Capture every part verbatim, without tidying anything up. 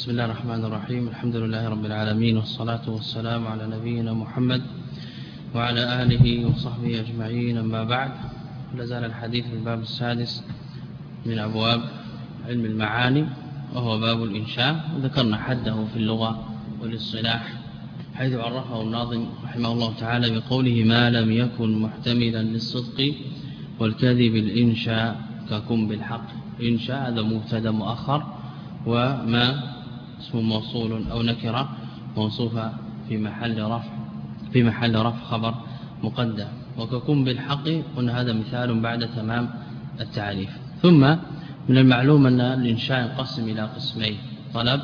بسم الله الرحمن الرحيم. الحمد لله رب العالمين، والصلاة والسلام على نبينا محمد وعلى آله وصحبه أجمعين. أما بعد، لازال الحديث في الباب السادس من أبواب علم المعاني، وهو باب الإنشاء. وذكرنا حده في اللغة والاصطلاح، حيث عرفه الناظم رحمه الله تعالى بقوله: ما لم يكن محتملا للصدق والكذب الإنشاء ككن بالحق. إنشاء هذا مبتدا مؤخر، وما اسم موصول أو نكرة موصوفة في محل رفع في محل رفع خبر مقدم. وككن بالحق قلنا هذا مثال بعد تمام التعريف. ثم من المعلوم أن الإنشاء ينقسم إلى قسمين: طلب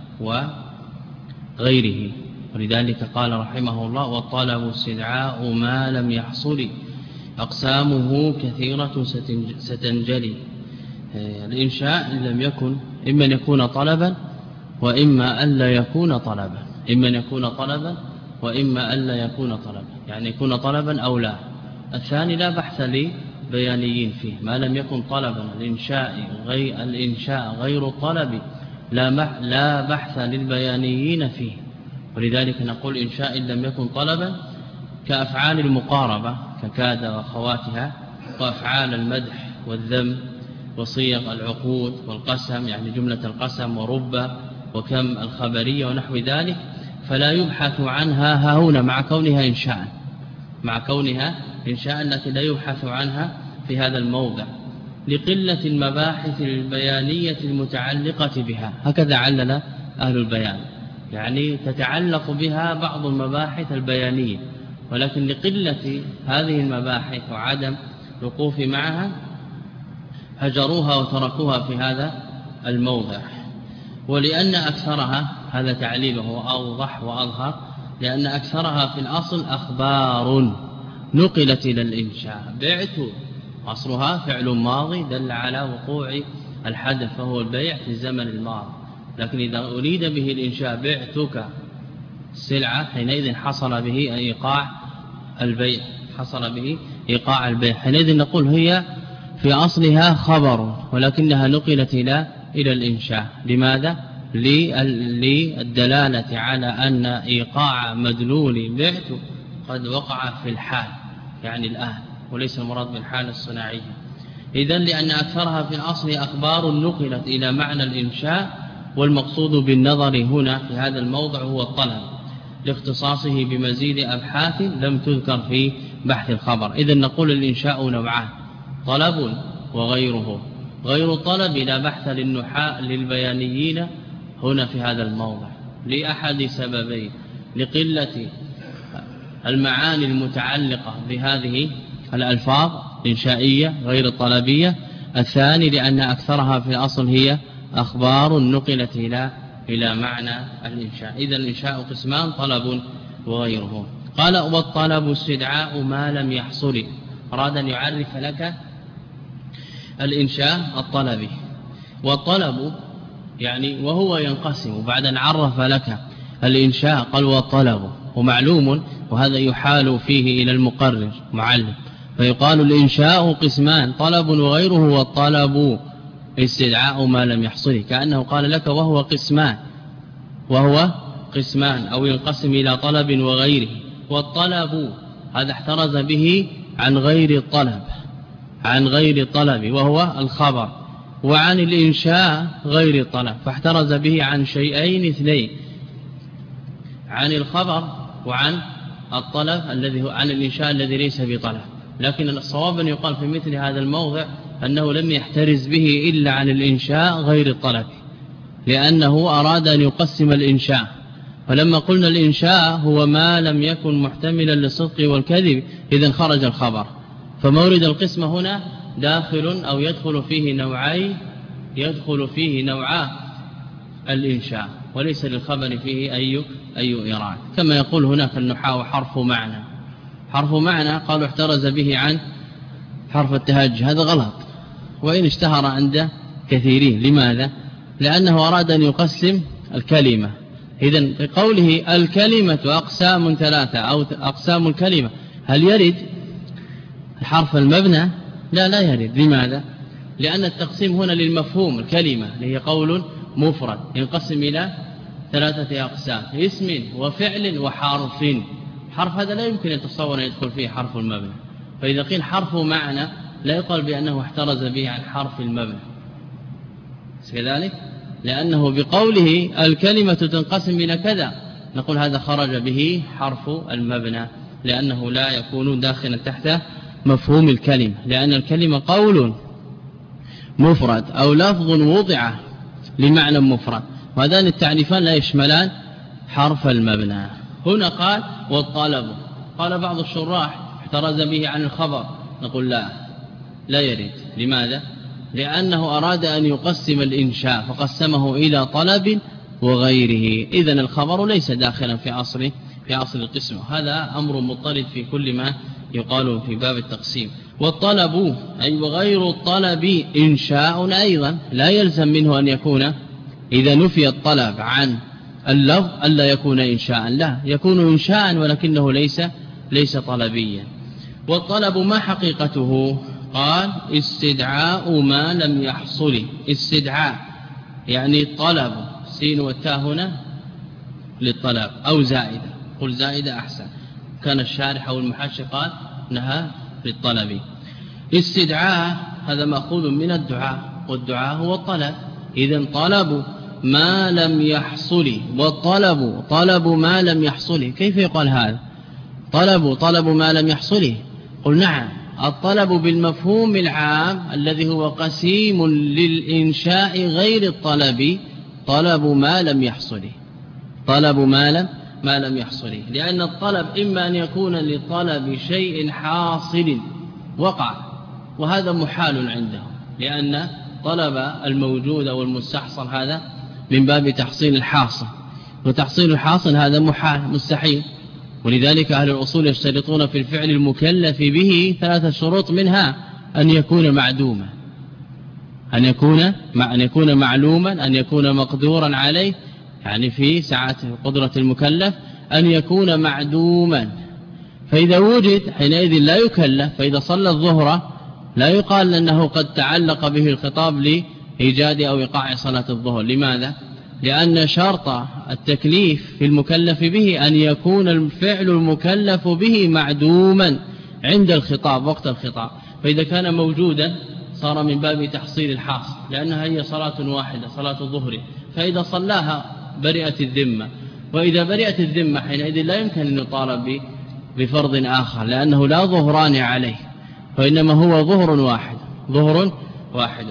وغيره. ولذلك قال رحمه الله: والطلب استدعاء ما لم يحصل أقسامه كثيرة ستنجلي. الإنشاء إن لم يكن إما أن يكون طلبا وإما أن لا يكون طلبا إما أن يكون طلبا وإما أن لا يكون طلبا يعني يكون طلبا أو لا. الثاني لا بحث لبيانيين فيه. ما لم يكن طلبا الإنشاء غير الإنشاء غير الطلب لا لا بحث للبيانيين فيه. ولذلك نقول إنشاء إن لم يكن طلبا كأفعال المقاربة ككاد وأخواتها، وأفعال المدح والذم، وصيغ العقود والقسم يعني جملة القسم ورب وكم الخبرية ونحو ذلك، فلا يبحث عنها ها هنا مع كونها إنشاء مع كونها إنشاء لكن لا يبحث عنها في هذا الموضع لقلة المباحث البيانية المتعلقة بها. هكذا علل أهل البيان، يعني تتعلق بها بعض المباحث البيانية، ولكن لقلة هذه المباحث وعدم الوقوف معها هجروها وتركوها في هذا الموضع. ولأن أكثرها، هذا تعليله أوضح وأظهر، لأن أكثرها في الأصل أخبار نقلت إلى الإنشاء. بعت أصلها فعل ماضي دل على وقوع الحدث فهو البيع في الزمن الماضي، لكن إذا أريد به الإنشاء بعتك السلعة حينئذ حصل به إيقاع البيع حصل به إيقاع البيع حينئذ نقول هي في أصلها خبر، ولكنها نقلت إلى إلى الإنشاء. لماذا؟ للدلالة على أن إيقاع مدلول بعت قد وقع في الحال، يعني الآن، وليس المراد بالحال الصناعية. إذن لأن أكثرها في الأصل أخبار نقلت إلى معنى الإنشاء، والمقصود بالنظر هنا في هذا الموضع هو الطلب لاختصاصه بمزيد أبحاث لم تذكر في بحث الخبر. إذن نقول الإنشاء نوعان: طلب وغيره. غير الطلب لا بحث للنحاء للبيانيين هنا في هذا الموضع لأحد سببين: لقلة المعاني المتعلقة بهذه الألفاظ الإنشائية غير الطلبية. الثاني لأن أكثرها في الأصل هي أخبار نقلت إلى إلى معنى الإنشاء. إذا الإنشاء قسمان: طلب وغيره. قال: والطلب استدعاء ما لم يحصل. أراد أن يعرف لك الإنشاء الطلبي. والطلب يعني وهو ينقسم، بعد أن عرف لك الإنشاء قال: والطلب. ومعلوم وهذا يحال فيه إلى المقرر معلم، فيقال الإنشاء قسمان: طلب وغيره. والطلب استدعاء ما لم يحصل، كأنه قال لك وهو قسمان وهو قسمان أو ينقسم إلى طلب وغيره. والطلب هذا احترز به عن غير الطلب عن غير الطلب وهو الخبر، وعن الإنشاء غير الطلب، فاحترز به عن شيئين اثنين: عن الخبر وعن الطلب الذي هو عن الإنشاء الذي ليس بطلب. لكن الصواب أن يقال في مثل هذا الموضع أنه لم يحترز به إلا عن الإنشاء غير الطلب، لأنه أراد أن يقسم الإنشاء. فلما قلنا الإنشاء هو ما لم يكن محتملا للصدق والكذب، إذن خرج الخبر. فمورد القسم هنا داخل أو يدخل فيه نوعي يدخل فيه نوعا الإنشاء، وليس للخبر فيه أي أي إيراد. كما يقول هناك النحاة حرف معنى حرف معنى قالوا احترز به عن حرف التهجي. هذا غلط، وإن اشتهر عند كثيرين. لماذا؟ لأنه أراد أن يقسم الكلمة. إذن في قوله الكلمة أقسام ثلاثة أو أقسام الكلمة، هل يرد حرف المبنى؟ لا لا يرد. لماذا؟ لأن التقسيم هنا للمفهوم الكلمة اللي هي قول مفرد ينقسم إلى ثلاثة أقسام: اسم وفعل وحرف. حرف هذا لا يمكن أن يتصور أن يدخل فيه حرف المبنى، فإذا قيل حرف معنى لا يقال بأنه احترز به عن حرف المبنى كذلك، لأنه بقوله الكلمة تنقسم إلى كذا نقول هذا خرج به حرف المبنى، لأنه لا يكون داخلا تحت مفهوم الكلمة، لأن الكلمة قول مفرد أو لفظ وضع لمعنى مفرد، وهذان التعريفان لا يشملان حرف المبنى. هنا قال والطلب، قال بعض الشراح احترز به عن الخبر، نقول لا لا يرد. لماذا؟ لأنه أراد أن يقسم الإنشاء فقسمه إلى طلب وغيره، إذن الخبر ليس داخلا في أصل في أصل القسم. هذا أمر مضطرد في كل ما يقال في باب التقسيم. والطلب أي وغير الطلب إنشاء أيضا، لا يلزم منه أن يكون إذا نفي الطلب عن اللفظ ألا يكون إنشاء، لا يكون إنشاء ولكنه ليس ليس طلبيا. والطلب ما حقيقته؟ قال استدعاء ما لم يحصل. استدعاء يعني طلب، سين والتاء هنا للطلب أو زائدة، قل زائدة أحسن، كان الشارح أو المحشي قال نهى للطلب. استدعاء هذا مأخوذ من الدعاء، والدعاء هو الطلب، إذن طلب ما لم يحصل، والطلب طلب ما لم يحصل. كيف يقال هذا؟ طلب طلب ما لم يحصل؟ قل نعم، الطلب بالمفهوم العام الذي هو قسيم للإنشاء غير الطلب طلب ما لم يحصل، طلب ما لم ما لم يحصل، لأن الطلب إما أن يكون لطلب شيء حاصل وقع، وهذا محال عنده، لأن طلب الموجود أو المستحصل هذا من باب تحصيل الحاصل، وتحصيل الحاصل هذا محال مستحيل. ولذلك أهل الأصول يشترطون في الفعل المكلف به ثلاثة شروط، منها أن يكون معدوما، أن يكون أن يكون معلوما، أن يكون مقدورا عليه يعني في سعة قدرة المكلف، أن يكون معدوما. فإذا وجد حينئذ لا يكلف، فإذا صلى الظهر لا يقال أنه قد تعلق به الخطاب لإيجاد أو إيقاع صلاة الظهر. لماذا؟ لأن شرط التكليف في المكلف به أن يكون الفعل المكلف به معدوما عند الخطاب وقت الخطاب، فإذا كان موجودا صار من باب تحصيل الحاصل، لأنها هي صلاة واحدة صلاة الظهر، فإذا صلاها برئت الذمة، وإذا برئت الذمة حينئذ لا يمكن أن يطالب بفرض آخر، لأنه لا ظهران عليه، وإنما هو ظهر واحد ظهر واحد.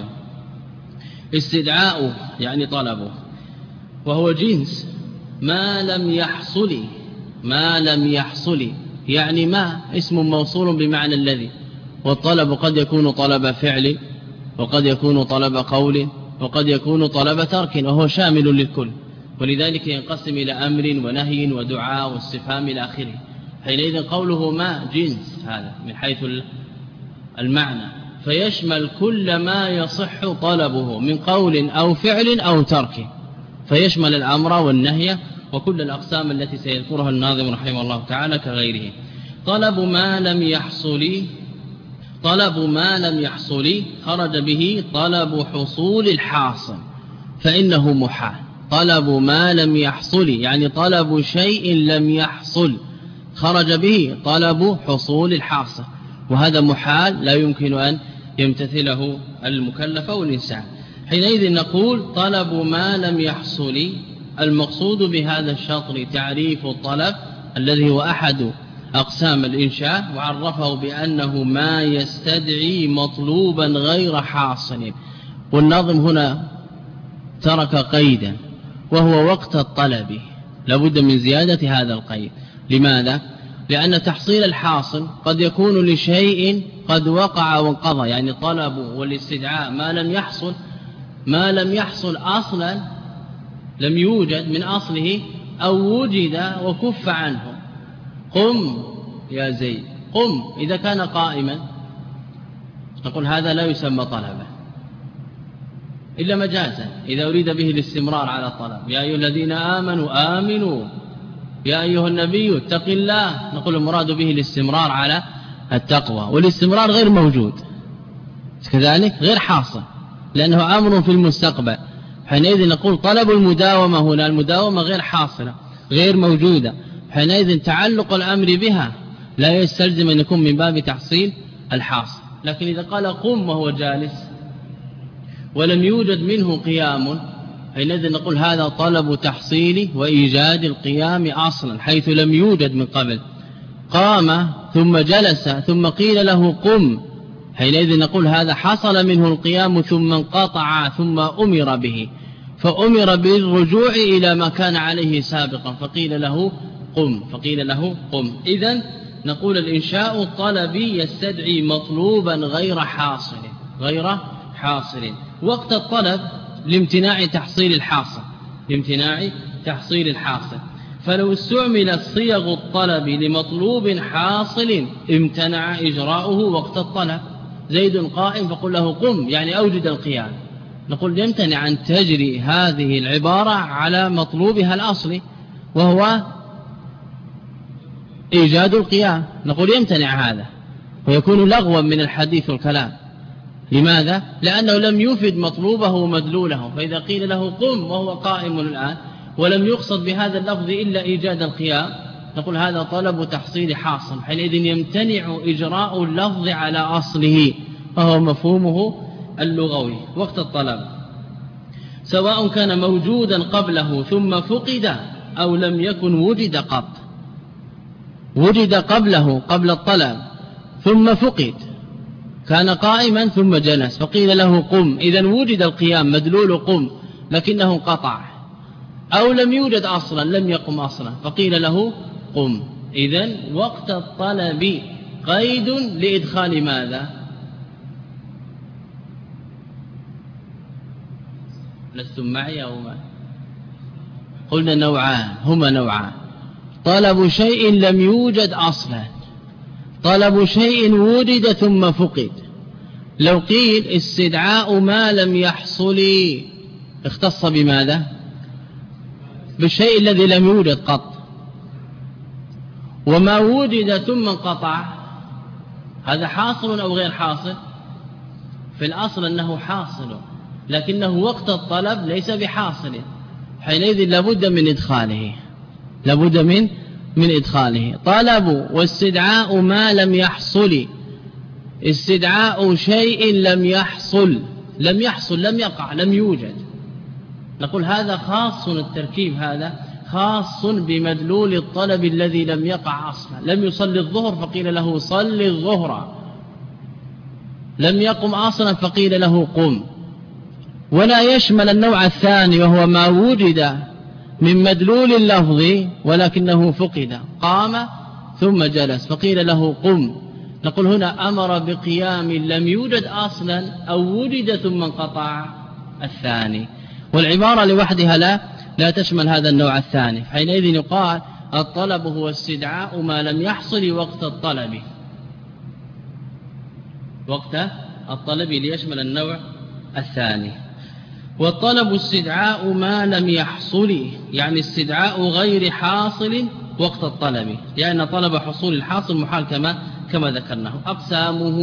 استدعاء يعني طلبه، وهو جنس ما لم يحصل، ما لم يحصل يعني ما اسم موصول بمعنى الذي، والطلب قد يكون طلب فعل، وقد يكون طلب قول، وقد يكون طلب ترك، وهو شامل للكل، ولذلك ينقسم إلى أمر ونهي ودعاء واستفهام إلى آخره. حينئذ قوله ما جنس هذا من حيث المعنى، فيشمل كل ما يصح طلبه من قول أو فعل أو ترك، فيشمل الأمر والنهي وكل الأقسام التي سيذكرها الناظم رحمه الله تعالى كغيره. طلب ما لم يحصل، طلب ما لم يحصل خرج به طلب حصول الحاصل فإنه محال. طلب ما لم يحصل يعني طلب شيء لم يحصل خرج به طلب حصول الحاصل، وهذا محال لا يمكن أن يمتثله المكلف أو الإنسان. حينئذ نقول طلب ما لم يحصل، المقصود بهذا الشطر تعريف الطلب الذي هو أحد أقسام الإنشاء، وعرفه بأنه ما يستدعي مطلوبا غير حاصل. والناظم هنا ترك قيدا وهو وقت الطلب، لابد من زيادة هذا القيد. لماذا؟ لأن تحصيل الحاصل قد يكون لشيء قد وقع وانقضى، يعني طلب والاستدعاء ما لم يحصل، ما لم يحصل أصلا لم يوجد من أصله أو وجد وكف عنه. قم يا زيد، قم إذا كان قائما نقول هذا لا يسمى طلبا إلا مجازا إذا أريد به الاستمرار على الطلب. يا أيها الذين آمنوا آمنوا، يا أيها النبي اتق الله، نقول المراد به الاستمرار على التقوى، والاستمرار غير موجود كذلك غير حاصل، لأنه أمر في المستقبل، حينئذ نقول طلب المداومة هنا، المداومة غير حاصلة غير موجودة، حينئذ تعلق الأمر بها لا يستلزم أن يكون من باب تحصيل الحاصل. لكن إذا قال قم وهو جالس ولم يوجد منه قيام، حينئذ نقول هذا طلب تحصيل وإيجاد القيام أصلا، حيث لم يوجد من قبل. قام ثم جلس ثم قيل له قم، حينئذ نقول هذا حصل منه القيام ثم انقطع ثم أمر به، فأمر بالرجوع إلى ما كان عليه سابقا فقيل له قم فقيل له قم. إذن نقول الإنشاء الطلبي يستدعي مطلوبا غير حاصل غير حاصل. وقت الطلب لامتناع تحصيل الحاصل لامتناع تحصيل الحاصل فلو استعمل صيغ الطلب لمطلوب حاصل امتنع إجراؤه وقت الطلب. زيد قائم فقل له قم يعني أوجد القيام، نقول يمتنع أن تجري هذه العبارة على مطلوبها الأصلي وهو إيجاد القيام، نقول يمتنع هذا ويكون لغوا من الحديث والكلام. لماذا؟ لأنه لم يفد مطلوبه ومدلوله، فإذا قيل له قم وهو قائم الآن ولم يقصد بهذا اللفظ إلا إيجاد القيام، نقول هذا طلب تحصيل حاصل، حينئذ يمتنع إجراء اللفظ على أصله وهو مفهومه اللغوي. وقت الطلب سواء كان موجودا قبله ثم فقد أو لم يكن وجد قط، وجد قبله قبل الطلب ثم فقد، كان قائما ثم جلس فقيل له قم، إذن وجد القيام مدلول قم لكنه انقطع، أو لم يوجد أصلا لم يقم أصلا فقيل له قم. إذن وقت الطلب قيد لإدخال ماذا؟ لستم معي أو ما؟ قلنا نوعان، هما نوعان: طلب شيء لم يوجد أصلا، طلب شيء وجد ثم فقد. لو قيل استدعاء ما لم يحصل اختص بماذا؟ بالشيء الذي لم يوجد قط، وما وجد ثم انقطع هذا حاصل أو غير حاصل؟ في الأصل أنه حاصل، لكنه وقت الطلب ليس بحاصل، حينئذ لابد من إدخاله لابد من من إدخاله. طلب واستدعاء ما لم يحصل، استدعاء شيء لم يحصل لم يحصل لم يقع لم يوجد، نقول هذا خاص، التركيب هذا خاص بمدلول الطلب الذي لم يقع أصلا. لم يصلي الظهر فقيل له صل الظهر، لم يقم أصلا فقيل له قم. ولا يشمل النوع الثاني وهو ما وجد من مدلول اللفظ ولكنه فقد، قام ثم جلس فقيل له قم، نقول هنا أمر بقيام لم يوجد أصلا أو وجد ثم انقطع الثاني، والعبارة لوحدها لا لا تشمل هذا النوع الثاني. حينئذ يقال الطلب هو استدعاء ما لم يحصل وقت الطلب، وقت الطلب ليشمل النوع الثاني. والطلب استدعاء ما لم يحصل، يعني استدعاء غير حاصل وقت الطلب، لأن يعني طلب حصول الحاصل محال كما كما ذكرناه. أقسامه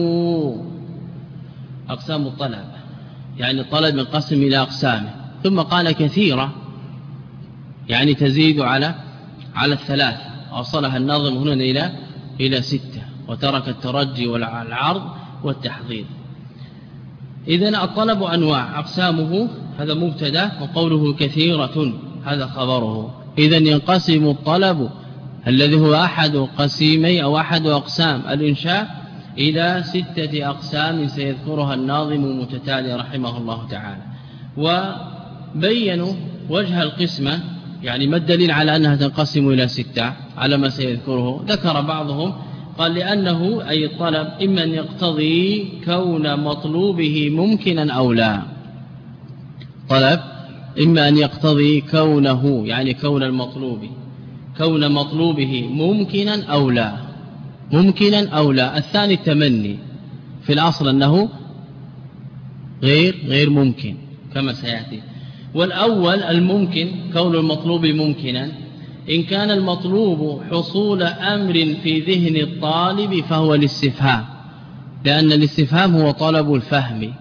أقسام الطلب، يعني الطلب ينقسم إلى أقسام، ثم قال كثيرة يعني تزيد على على الثلاث، أوصلها الناظم هنا إلى إلى ستة، وترك الترجي والعرض والتحضير. إذن الطلب أنواع، أقسامه هذا مبتدا، وقوله كثيرة هذا خبره. إذن ينقسم الطلب الذي هو أحد قسيمي أو أحد أقسام الإنشاء إلى ستة أقسام سيذكرها الناظم متتالي رحمه الله تعالى. وبينوا وجه القسمة، يعني ما الدليل على أنها تنقسم إلى ستة على ما سيذكره؟ ذكر بعضهم قال لأنه أي الطلب إما أن يقتضي كون مطلوبه ممكنا أو لا، طلب إما أن يقتضي كونه يعني كون المطلوب كون مطلوبه ممكنا أو لا ممكنا أو لا. الثاني التمني، في الأصل أنه غير غير ممكن كما سيأتي. والأول الممكن كون المطلوب ممكنا، إن كان المطلوب حصول أمر في ذهن الطالب فهو الاستفهام، لأن الاستفهام هو طلب الفهم،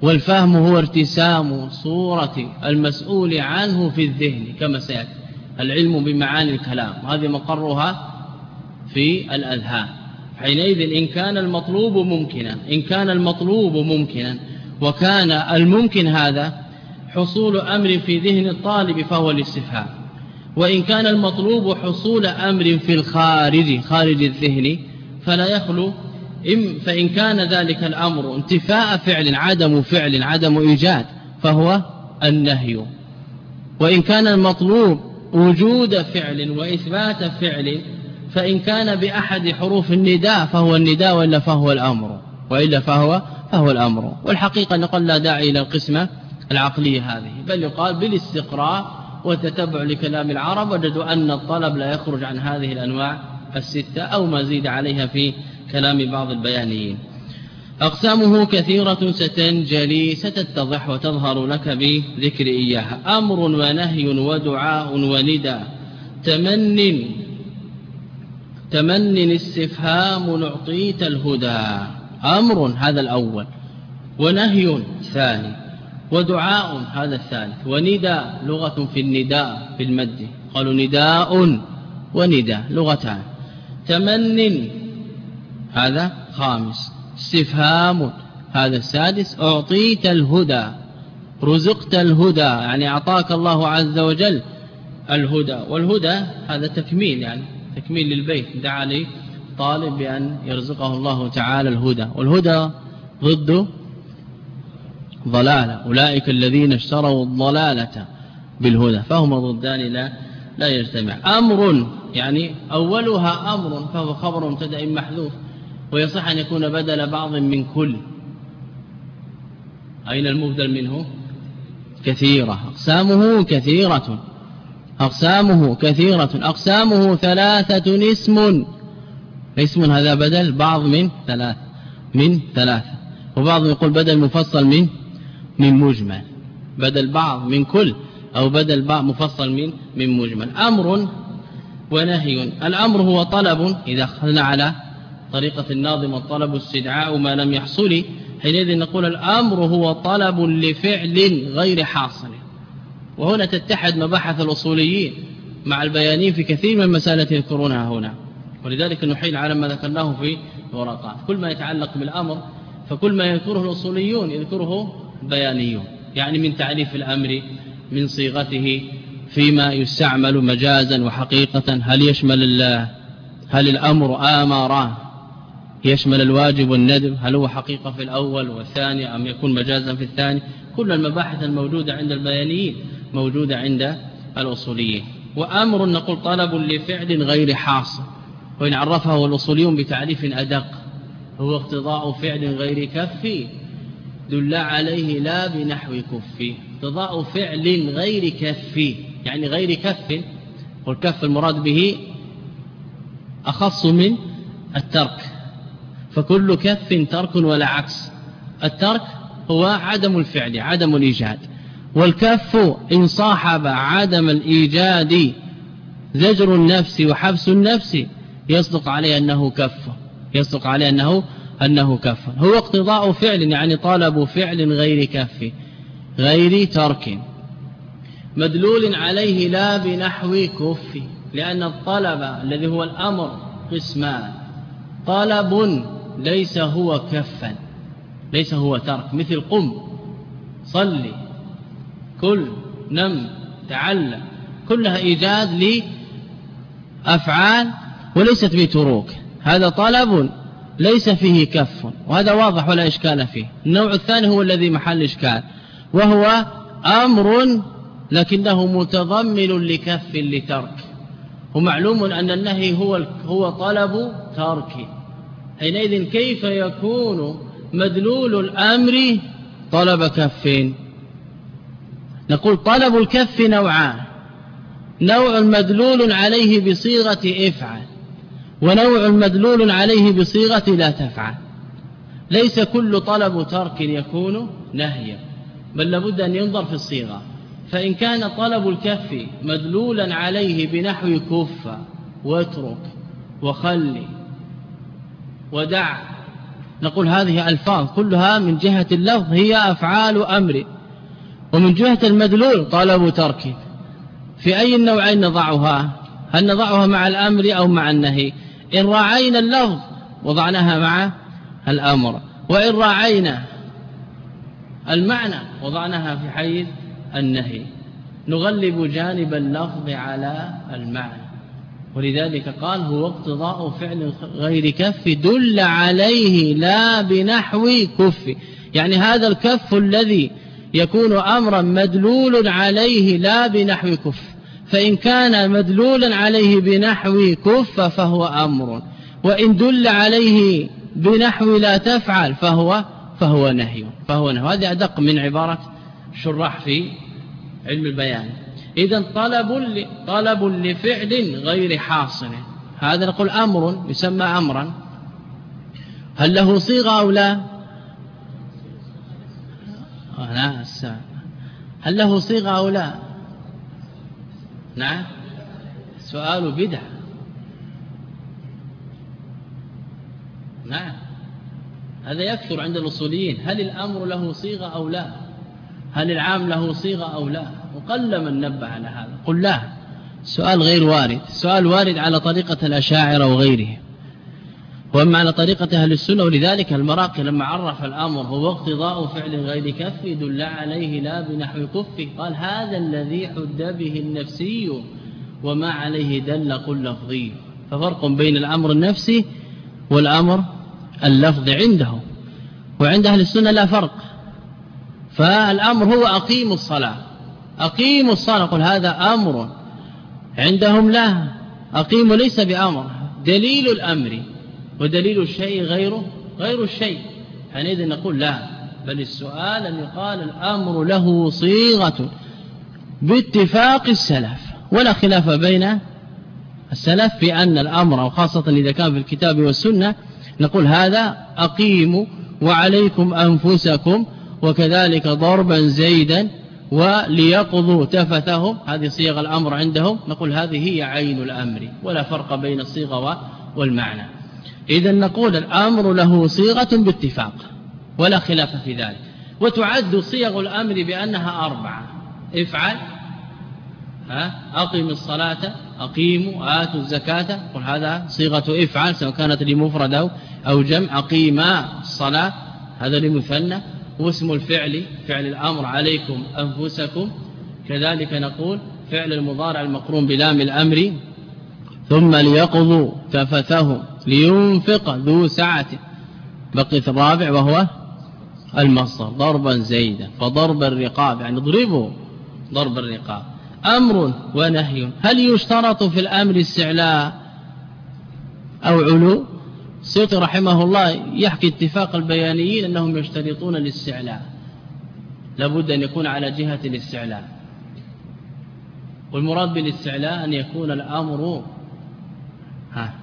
والفهم هو ارتسام صورة المسؤول عنه في الذهن كما سيأتي. العلم بمعاني الكلام هذه مقرها في الأذهان. حينئذ إن كان المطلوب ممكنا إن كان المطلوب ممكنا وكان الممكن هذا حصول أمر في ذهن الطالب فهو الاستفهام، وإن كان المطلوب حصول أمر في الخارج خارج الذهن فلا يخلو فإن كان ذلك الأمر انتفاء فعل عدم فعل عدم إيجاد فهو النهي، وإن كان المطلوب وجود فعل وإثبات فعل فإن كان بأحد حروف النداء فهو النداء وإلا فهو الأمر وإلا فهو فهو الأمر. والحقيقة نقول لا داعي إلى القسمة العقلية هذه، بل يقال بالاستقراء والتتبع لكلام العرب وجدوا أن الطلب لا يخرج عن هذه الأنواع الستة أو ما زيد عليها في كلام بعض البيانيين. أقسامه كثيرة ستنجلي ستتضح وتظهر لك بذكر إياها. أمر ونهي ودعاء وندى تمن تمن استفهام نعطيت الهدى. أمر هذا الأول، ونهي ثاني، ودعاء هذا الثالث، وندى لغة في النداء في المد قالوا نداء وندى لغتان. تمن هذا خامس، استفهام هذا السادس، أعطيت الهدى رزقت الهدى يعني أعطاك الله عز وجل الهدى. والهدى هذا تكميل يعني تكميل للبيت، دعا لي طالب بأن يرزقه الله تعالى الهدى، والهدى ضد ضلالة، أولئك الذين اشتروا الضلالة بالهدى، فهما ضدان لا لا يجتمع. أمر يعني أولها أمر فهو خبر مبتدأ محذوف، ويصح أن يكون بدل بعض من كل. أين المبدل منه؟ كثيرة. أقسامه كثيرة أقسامه كثيرة أقسامه ثلاثة اسم. اسم هذا بدل بعض من ثلاث من ثلاثة، وبعض يقول بدل مفصل من من مجمل، بدل بعض من كل أو بدل بعض مفصل من من مجمل. أمر ونهي. الأمر هو طلب، إذا أخذنا على طريقة الناظم الطلب استدعاء ما لم يحصل، حينئذ نقول الأمر هو طلب لفعل غير حاصل. وهنا تتحد مباحث الأصوليين مع البيانين في كثير من المسائل التي يذكرونها هنا، ولذلك نحيل على ما ذكرناه في ورقات. كل ما يتعلق بالأمر فكل ما يذكره الأصوليون يذكره بيانيون، يعني من تعريف الأمر، من صيغته، فيما يستعمل مجازا وحقيقة، هل يشمل الله هل الأمر آمران يشمل الواجب والندب، هل هو حقيقة في الأول والثاني أم يكون مجازا في الثاني. كل المباحث الموجودة عند البيانيين موجودة عند الأصوليين. وأمر نقول طلب لفعل غير حاصل، وإن عرفه الأصوليون بتعريف أدق هو اقتضاء فعل غير كفي دل عليه لا بنحو كفي. اقتضاء فعل غير كفي يعني غير كف، والكف المراد به أخص من الترك، فكل كف ترك ولا عكس. الترك هو عدم الفعل عدم الإيجاد، والكف إن صاحب عدم الإيجاد زجر النفس وحبس النفس يصدق عليه أنه كف يصدق عليه أنه أنه كف. هو اقتضاء فعل يعني طلب فعل غير كف غير ترك مدلول عليه لا بنحو كف، لأن الطلب الذي هو الأمر قسمان، طلب ليس هو كفا ليس هو ترك، مثل قم صلي كل نم تعلم، كلها إيجاد لأفعال وليست بتروك. هذا طلب ليس فيه كف، وهذا واضح ولا إشكال فيه. النوع الثاني هو الذي محل إشكال، وهو أمر لكنه متضمن لكف لترك، ومعلوم أن النهي هو هو طلب ترك. حينئذ كيف يكون مدلول الأمر طلب كف؟ نقول طلب الكف نوعان، نوع مدلول عليه بصيغة افعل، ونوع مدلول عليه بصيغة لا تفعل. ليس كل طلب ترك يكون نهيا، بل لابد أن ينظر في الصيغة. فإن كان طلب الكف مدلولا عليه بنحو كف واترك وخلي ودع نقول هذه ألفاظ كلها من جهة اللفظ هي أفعال أمر، ومن جهة المدلول طلب ترك. في أي النوعين نضعها؟ هل نضعها مع الأمر أو مع النهي؟ إن راعينا اللفظ وضعناها مع الأمر، وإن راعينا المعنى وضعناها في حيز النهي. نغلب جانب اللفظ على المعنى، ولذلك قال هو اقتضاء فعل غير كف دل عليه لا بنحو كف. يعني هذا الكف الذي يكون أمرا مدلول عليه لا بنحو كف، فإن كان مدلولا عليه بنحو كف فهو أمر، وإن دل عليه بنحو لا تفعل فهو فهو نهي فهو نهي. هذا أدق من عبارة شراح في علم البيان. إذن طلب طلب لفعل غير حاصل، هذا نقول أمر يسمى أمرا. هل له صيغة أو لا؟ لا هل له صيغة أو لا؟ نعم، سؤال بدعة. نعم، هذا يكثر عند الأصوليين. هل الأمر له صيغة أو لا؟ هل العام له صيغة أو لا؟ وقل من نبه على هذا. قل لا، سؤال غير وارد، سؤال وارد على طريقة الأشاعرة وغيره، وأما على طريقة أهل السنة. ولذلك المراقي لما عرف الأمر هو اقتضاء فعل غير كف دل عليه لا بنحو كف، قال هذا الذي حد به النفسي وما عليه دل قل لفظي. ففرق بين الأمر النفسي والأمر اللفظ عنده، وعند أهل السنة لا فرق. فالأمر هو أقيم الصلاة، أقيم الصلاة، قل هذا أمر. عندهم لا، أقيم ليس بأمر، دليل الأمر ودليل الشيء غير غير الشيء. حينئذ نقول لا، بل السؤال أن يقال الأمر له صيغة باتفاق السلف، ولا خلاف بين السلف في أن الأمر، وخاصة إذا كان في الكتاب والسنة، نقول هذا أقيموا وعليكم أنفسكم، وكذلك ضربا زيدا وليقضوا تفثهم. هذه صيغ الأمر عندهم، نقول هذه هي عين الأمر، ولا فرق بين الصيغة والمعنى. إذن نقول الأمر له صيغة باتفاق ولا خلاف في ذلك. وتعد صيغ الأمر بأنها أربعة: افعل، أقيم الصلاة، أقيموا، آتوا الزكاة. قل هذا صيغة افعل سواء كانت لمفرد أو جمع. أقيما الصلاة هذا لمثنى. واسم الفعل فعل الأمر عليكم أنفسكم. كذلك نقول فعل المضارع المقرون بلام الأمر. ثم ليقضوا تفثهم لينفق ذو سعة. بقيت الرابع وهو المصدر ضربا زيدا، فضرب الرقاب يعني اضربوا ضرب الرقاب. أمر ونهي. هل يشترط في الأمر استعلاء أو علو؟ السيوطي رحمه الله يحكي اتفاق البيانيين أنهم يشترطون الاستعلاء، لابد أن يكون على جهة الاستعلاء. والمراد بالاستعلاء أن يكون الأمر ها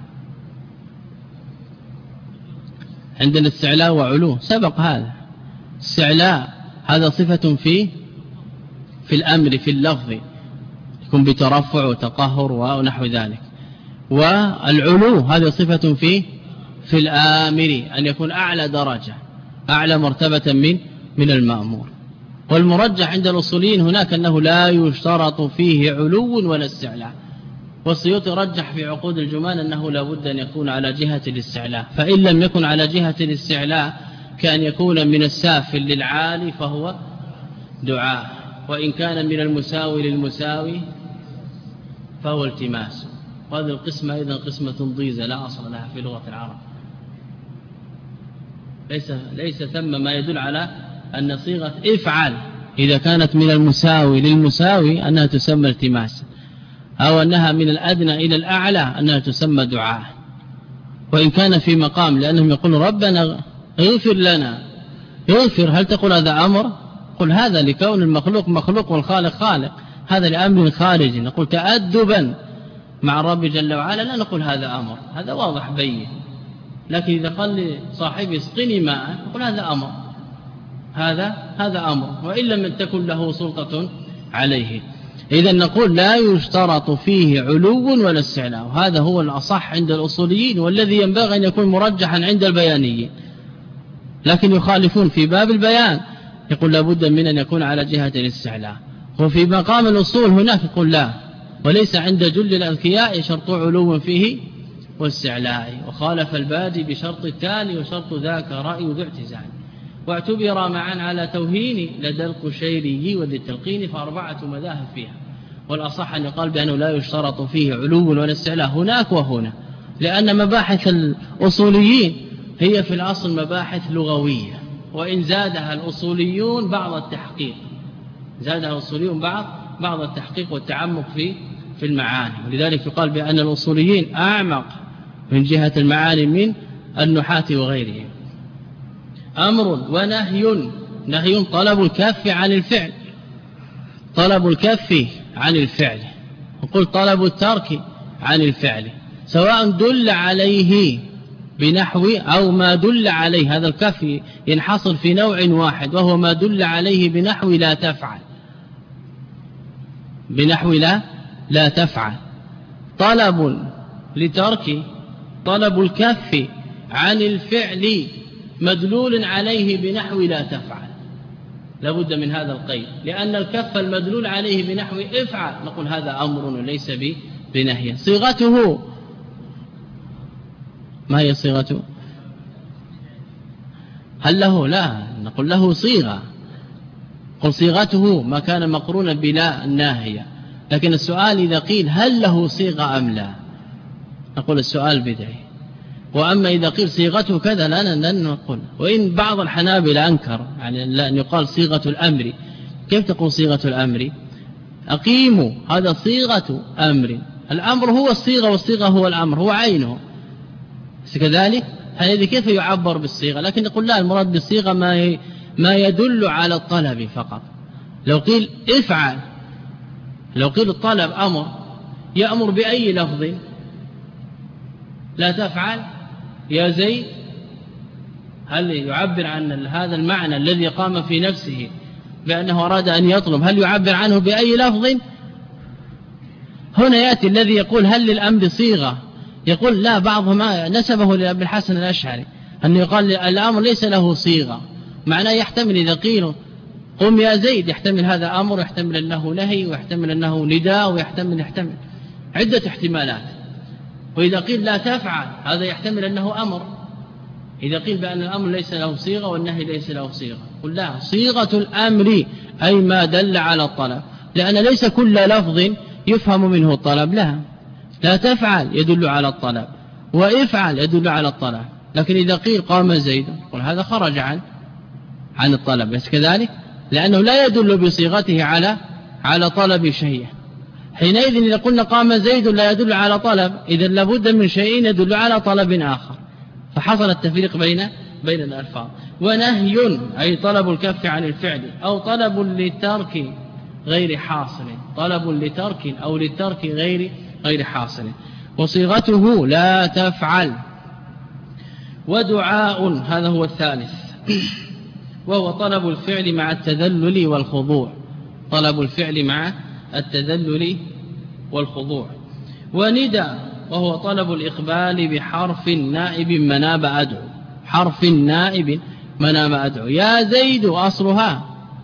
عند الاستعلاء وعلو سبق هذا. استعلاء هذا صفة في في الأمر في اللفظ، يكون بترفع وتقهر ونحو ذلك. والعلو هذه صفة في في الآمر، أن يكون أعلى درجة أعلى مرتبة من من المأمور. والمرجح عند الأصوليين هناك أنه لا يشترط فيه علو ولا استعلاء. والسيوطي رجح في عقود الجمان أنه لا بد أن يكون على جهة الاستعلاء، فإن لم يكن على جهة الاستعلاء كأن يكون من السافل للعالي فهو دعاء، وإن كان من المساوي للمساوي فهو التماس. وهذه القسمة أيضا قسمة ضيزة لا أصل لها في لغة العرب. ليس, ليس ثم ما يدل على أن صيغة افعل إذا كانت من المساوي للمساوي أنها تسمى التماس، أو أنها من الأدنى إلى الأعلى أنها تسمى دعاء. وإن كان في مقام، لأنهم يقولون ربنا اغفر لنا، اغفر، هل تقول هذا أمر؟ قل هذا لكون المخلوق مخلوق والخالق خالق، هذا لأمر خارجي. نقول تأدبا مع الرب جل وعلا لا نقول هذا أمر، هذا واضح بين. لكن إذا قال لصاحبي اسقني ماء نقول هذا أمر، هذا هذا أمر، وإن لم تكن له سلطة عليه. إذا نقول لا يشترط فيه علو ولا استعلاء، وهذا هو الأصح عند الأصوليين، والذي ينبغي أن يكون مرجحا عند البيانيين. لكن يخالفون في باب البيان يقول لابد من أن يكون على جهة الاستعلاء، وفي مقام الأصول هناك يقول لا، وليس عند جل الأذكياء شرط علو فيه واستعلاء، وخالف البادي بشرط التالي وشرط ذاك رأي ذو اعتزال، واعتبر معا على توهين لدى القشيري وذي التلقين، فأربعة مذاهب فيها، والأصح أن يقال بأنه لا يشترط فيه علو ولا استعلاء هناك وهنا، لأن مباحث الأصوليين هي في الأصل مباحث لغوية، وإن زادها الأصوليون بعض التحقيق، زادها الأصوليون بعض بعض التحقيق والتعمق في في المعاني، ولذلك يقال بأن الأصوليين أعمق من جهة المعاني من النحاة وغيرهم. أمر ونهي، نهي طلب الكف عن الفعل، طلب الكف عن الفعل، وقل طلب الترك عن الفعل، سواء دل عليه بنحو أو ما دل عليه، هذا الكف ينحصر في نوع واحد وهو ما دل عليه بنحو لا تفعل، بنحو لا لا تفعل. طلب لترك، طلب الكف عن الفعل مدلول عليه بنحو لا تفعل، لابد من هذا القيد، لأن الكف المدلول عليه بنحو افعل نقول هذا أمر وليس بنهي. صيغته ما هي صيغته؟ هل له؟ لا، نقول له صيغة، قل صيغته ما كان مقرونا بلا الناهية، لكن السؤال إذا قيل هل له صيغة أم لا نقول السؤال بدعي، وأما إذا قيل صيغته كذا لا لن نقول. وإن بعض الحنابلة أنكر يعني أن يقال صيغة الأمر، كيف تقول صيغة الأمر؟ أقيموا، هذا صيغة أمر، الأمر هو الصيغة والصيغة هو الأمر، هو عينه كذلك، هذه كيف يعبر بالصيغة؟ لكن نقول لا، المراد بالصيغة ما ما يدل على الطلب فقط. لو قيل افعل، لو قيل الطلب أمر يأمر بأي لفظ، لا تفعل يا زيد، هل يعبر عن هذا المعنى الذي قام في نفسه بأنه أراد أن يطلب، هل يعبر عنه بأي لفظ؟ هنا يأتي الذي يقول هل للأمر صيغة، يقول لا، بعضهم نسبه لأبي الحسن الأشعري أنه يقال الأمر ليس له صيغة، معناه يحتمل إذا قيل قم يا زيد يحتمل هذا أمر، يحتمل أنه نهي، ويحتمل أنه نداء، ويحتمل يحتمل عدة احتمالات. وإذا قيل لا تفعل هذا يحتمل أنه أمر، إذا قيل بأن الأمر ليس له صيغة والنهي ليس له صيغة، قل لا، صيغة الأمر أي ما دل على الطلب، لأن ليس كل لفظ يفهم منه الطلب، لا لا تفعل يدل على الطلب، وافعل يدل على الطلب، لكن إذا قيل قام زيد قل هذا خرج عن عن الطلب، بس كذلك لأنه لا يدل بصيغته على على طلب شيء. حينئذ إذا قلنا قام زيد لا يدل على طلب، إذا لابد من شيء يدل على طلب آخر، فحصل التفريق بين بين الألفاظ. ونهي أي طلب الكف عن الفعل، أو طلب لترك غير حاصل، طلب لترك أو للترك غير غير حاصل. وصيغته لا تفعل. ودعاء هذا هو الثالث، وهو طلب الفعل مع التذلل والخضوع، طلب الفعل مع التذلل والخضوع. وندى وهو طلب الإقبال بحرف نائب مناب أدعو، حرف نائب مناب أدعو. يا زيد أصلها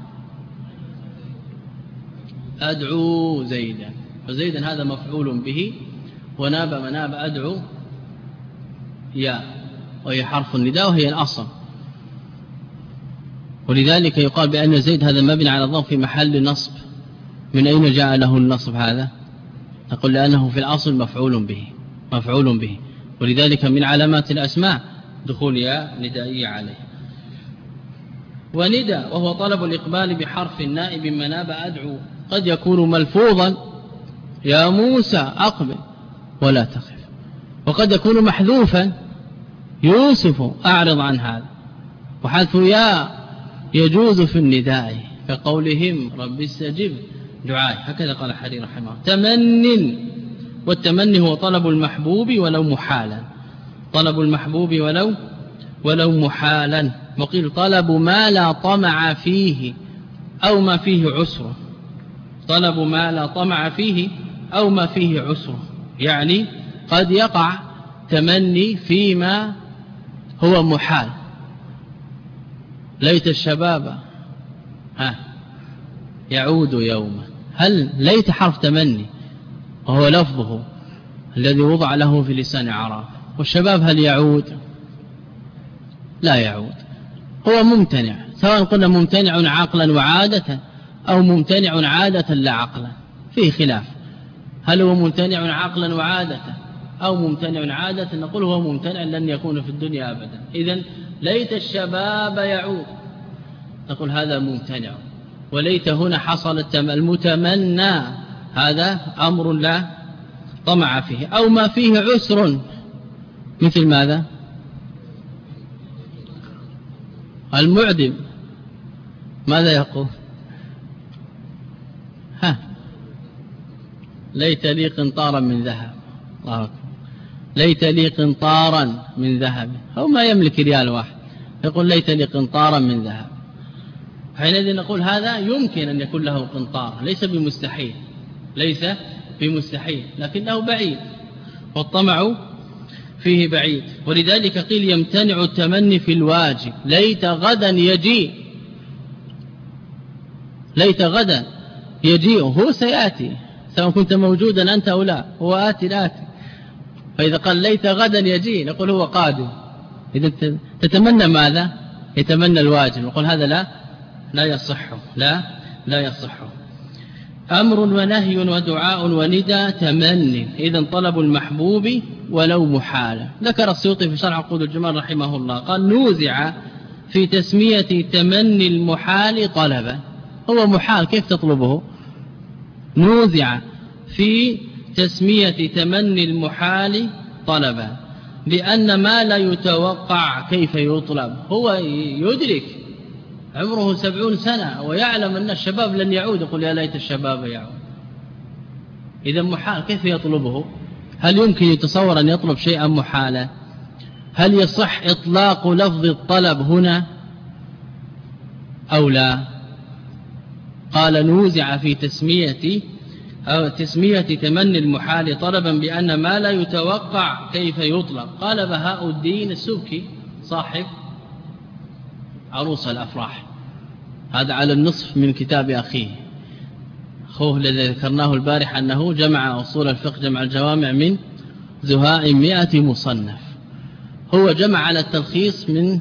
أدعو زيدا، فزيدا هذا مفعول به، وناب مناب أدعو يا، وهي حرف النداء وهي الأصل، ولذلك يقال بأن زيد هذا مبني على الضم في محل نصب. من أين جاء له النصب هذا؟ نقول لأنه في الأصل مفعول به، مفعول به، ولذلك من علامات الأسماء دخول يا ندائية عليه. وندى وهو طلب الإقبال بحرف النائب مناب أدعو، قد يكون ملفوظا يا موسى أقبل ولا تخف، وقد يكون محذوفا يوسف أعرض عن هذا، وحذف يا يجوز في النداء كقولهم رب استجب دعاء، هكذا قال حرير رحمه الله. تمن، والتمني هو طلب المحبوب ولو محالا، طلب المحبوب ولو ولو محالا. وقيل طلب ما لا طمع فيه أو ما فيه عسره، طلب ما لا طمع فيه أو ما فيه عسره، يعني قد يقع تمني فيما هو محال، ليت الشباب ها يعود يوما. هل ليت حرف تمني وهو لفظه الذي وضع له في لسان عرب، والشباب هل يعود؟ لا يعود، هو ممتنع، سواء قلنا ممتنع عقلا وعادة أو ممتنع عادة لا عقلا، فيه خلاف. هل هو ممتنع عقلا وعادة أو ممتنع عادة؟ نقول هو ممتنع لن يكون في الدنيا أبدا. إذن ليت الشباب يعود، نقول هذا ممتنع. وليت هنا حصل المتمنى، هذا أمر لا طمع فيه. أو ما فيه عسر، مثل ماذا؟ المعدم ماذا يقول؟ ها ليت لي قنطارا من ذهب. الله أكبر. ليت لي قنطارا من ذهب، هو ما يملك ريال واحد، يقول ليت لي قنطارا من ذهب. حينئذ نقول هذا يمكن أن يكون له قنطار، ليس بمستحيل، ليس بمستحيل، لكنه بعيد، والطمع فيه بعيد. ولذلك قيل يمتنع التمني في الواجب. ليت غدا يجيء، ليت غدا يجيء، هو سيأتي سواء كنت موجودا أنت أو لا، هو آتي الآتي. فإذا قال ليت غدا يجيء نقول هو قادم. إذا تتمنى ماذا؟ يتمنى الواجب، نقول هذا لا لا يصح، لا لا يصح. أمر ونهي ودعاء وندى تمن، إذن طلب المحبوب ولو محالا. ذكر السيوطي في شرح عقود الجمال رحمه الله قال نوزع في تسمية تمني المحال طلبا. هو محال، كيف تطلبه؟ نوزع في تسمية تمني المحال طلبا، لأن ما لا يتوقع كيف يطلب. هو يدرك عمره سبعون سنة ويعلم أن الشباب لن يعود، يقول يا ليت الشباب يعود. إذا محال، كيف يطلبه؟ هل يمكن يتصور أن يطلب شيئا محالا؟ هل يصح إطلاق لفظ الطلب هنا أو لا؟ قال نوزع في تسمية أو تسمية تمني المحال طلبا بأن ما لا يتوقع كيف يطلب. قال بهاء الدين السبكي صاحب عروس الأفراح، هذا على النصف من كتاب أخيه أخوه الذي ذكرناه البارح أنه جمع أصول الفقه جمع الجوامع من زهاء مئة مصنف، هو جمع على التلخيص من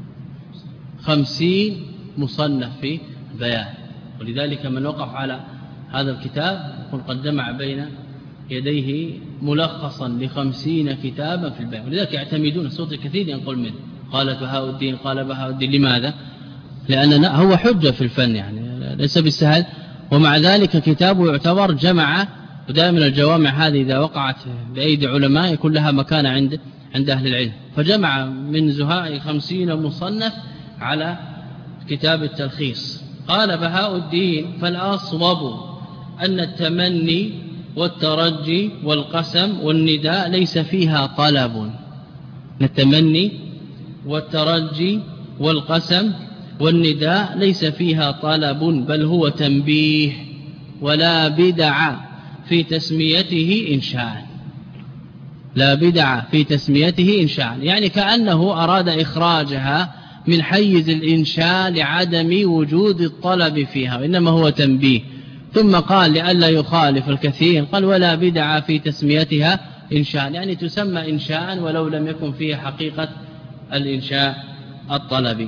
خمسين مصنف في البيان. ولذلك من وقف على هذا الكتاب يقول قد جمع بين يديه ملخصا لخمسين كتابا في البيان. ولذلك يعتمدون الصوت الكثير ينقل منه. قال بهاء الدين قال بهاء الدين، لماذا؟ لأن هو حجة في الفن، يعني ليس بالسهل. ومع ذلك كتابه يعتبر جمع، ودائما الجوامع هذه إذا وقعت بأيدي علماء يكون لها مكانة عند عند أهل العلم. فجمع من زهاء خمسين مصنف على كتاب التلخيص. قال بهاء الدين فالأصوب أن التمني والترجي والقسم والنداء ليس فيها طلب. التمني والترجي والقسم والنداء ليس فيها طلب، بل هو تنبيه، ولا بدع في تسميته إن شاء. لا بدع في تسميته إن شاء، يعني كأنه أراد إخراجها من حيز الإنشاء لعدم وجود الطلب فيها، وإنما هو تنبيه. ثم قال لئلا يخالف الكثير قال ولا بدع في تسميتها إنشاء، يعني تسمى إنشاء ولو لم يكن فيها حقيقة الإنشاء الطلبي.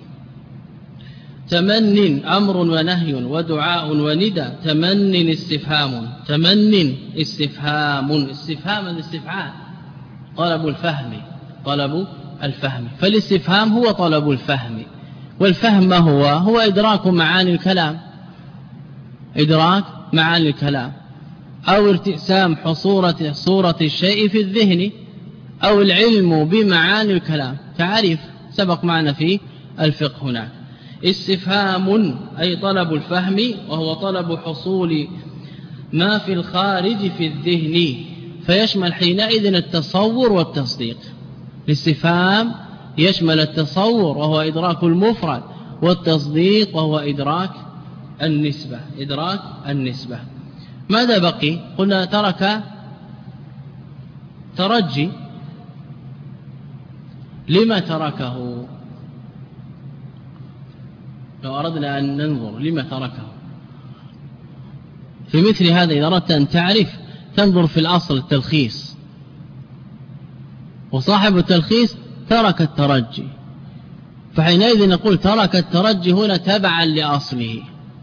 تمن أمر ونهي ودعاء وندى تمن استفهام. تمن استفهام، استفهام الاستفعال طلب الفهم، طلب الفهم. فالاستفهام هو طلب الفهم، والفهم هو هو إدراك معاني الكلام، إدراك معاني الكلام، أو ارتسام حصورة صورة الشيء في الذهن، أو العلم بمعاني الكلام. تعريف سبق معنا في الفقه هنا. استفهام أي طلب الفهم، وهو طلب حصول ما في الخارج في الذهن، فيشمل حينئذ التصور والتصديق. الاستفهام يشمل التصور وهو إدراك المفرد، والتصديق وهو إدراك النسبة، إدراك النسبة. ماذا بقي؟ قلنا ترك ترجي. لما تركه؟ لو أردنا أن ننظر لما تركه في مثل هذا، إذا أردت أن تعرف تنظر في الأصل التلخيص، وصاحب التلخيص ترك الترجي، فحينئذ نقول ترك الترجي هنا تبعا لأصله.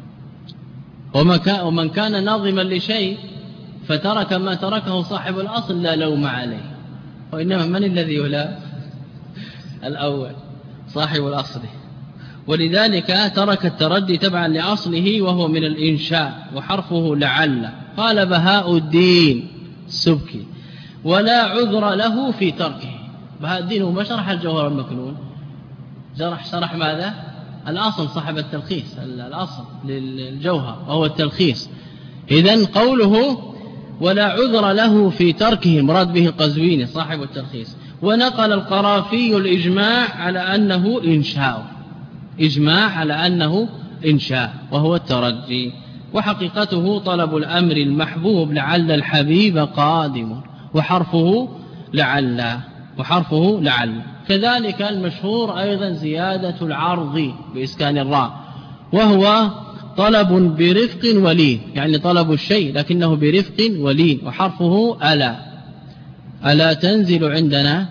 ومن كان ناظما لشيء فترك ما تركه صاحب الأصل لا لوم عليه، وإنما من الذي يلام؟ الأول صاحب الأصل. ولذلك ترك الترجي تبعا لأصله وهو من الإنشاء، وحرفه لعل. قال بهاء الدين السبكي: ولا عذر له في تركه. بهاء الدين هو ما شرح الجوهر المكنون، شرح شرح ماذا؟ الأصل، صاحب التلخيص، الأصل للجوهر وهو التلخيص. إذن قوله ولا عذر له في تركه مراد به القزويني صاحب التلخيص. ونقل القرافي الإجماع على أنه إنشاء، إجماع على أنه إنشاء وهو الترجي. وحقيقته طلب الأمر المحبوب لعل الحبيب قادم، وحرفه لعل، وحرفه لعل. كذلك المشهور أيضا زيادة العرض بإسكان الراء، وهو طلب برفق ولين، يعني طلب الشيء لكنه برفق ولين، وحرفه ألا. ألا تنزل عندنا.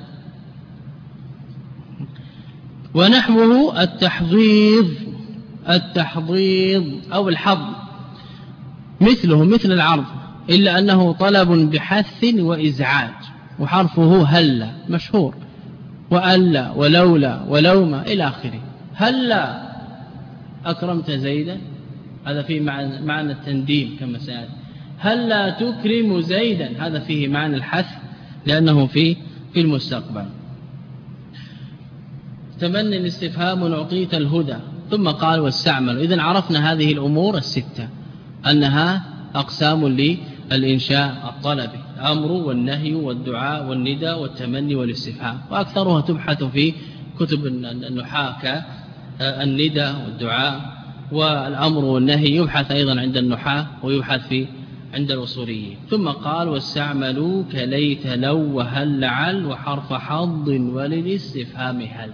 ونحوه التحضيض، التحضيض أو الحظ مثله مثل العرض، إلا أنه طلب بحث وإزعاج، وحرفه هلا مشهور، وألا ولولا ولوما إلى آخره. هلا أكرمت زيدا، هذا فيه معنى, معنى التنديم كما سيأتي. هلا تكرم زيدا، هذا فيه معنى الحث لأنه في في المستقبل. تمني الاستفهام أعطيت الهدى. ثم قال واستعمل. إذن عرفنا هذه الأمور الستة أنها أقسام للإنشاء الطلبي: الأمر والنهي والدعاء والندى والتمني والاستفهام، وأكثرها تبحث في كتب النحاة كالندى والدعاء والأمر والنهي، يبحث أيضا عند النحاة ويبحث في عند الأصوليين. ثم قال واستعملوا كليت لو وهل لعل وحرف حظ وللاستفهام هل.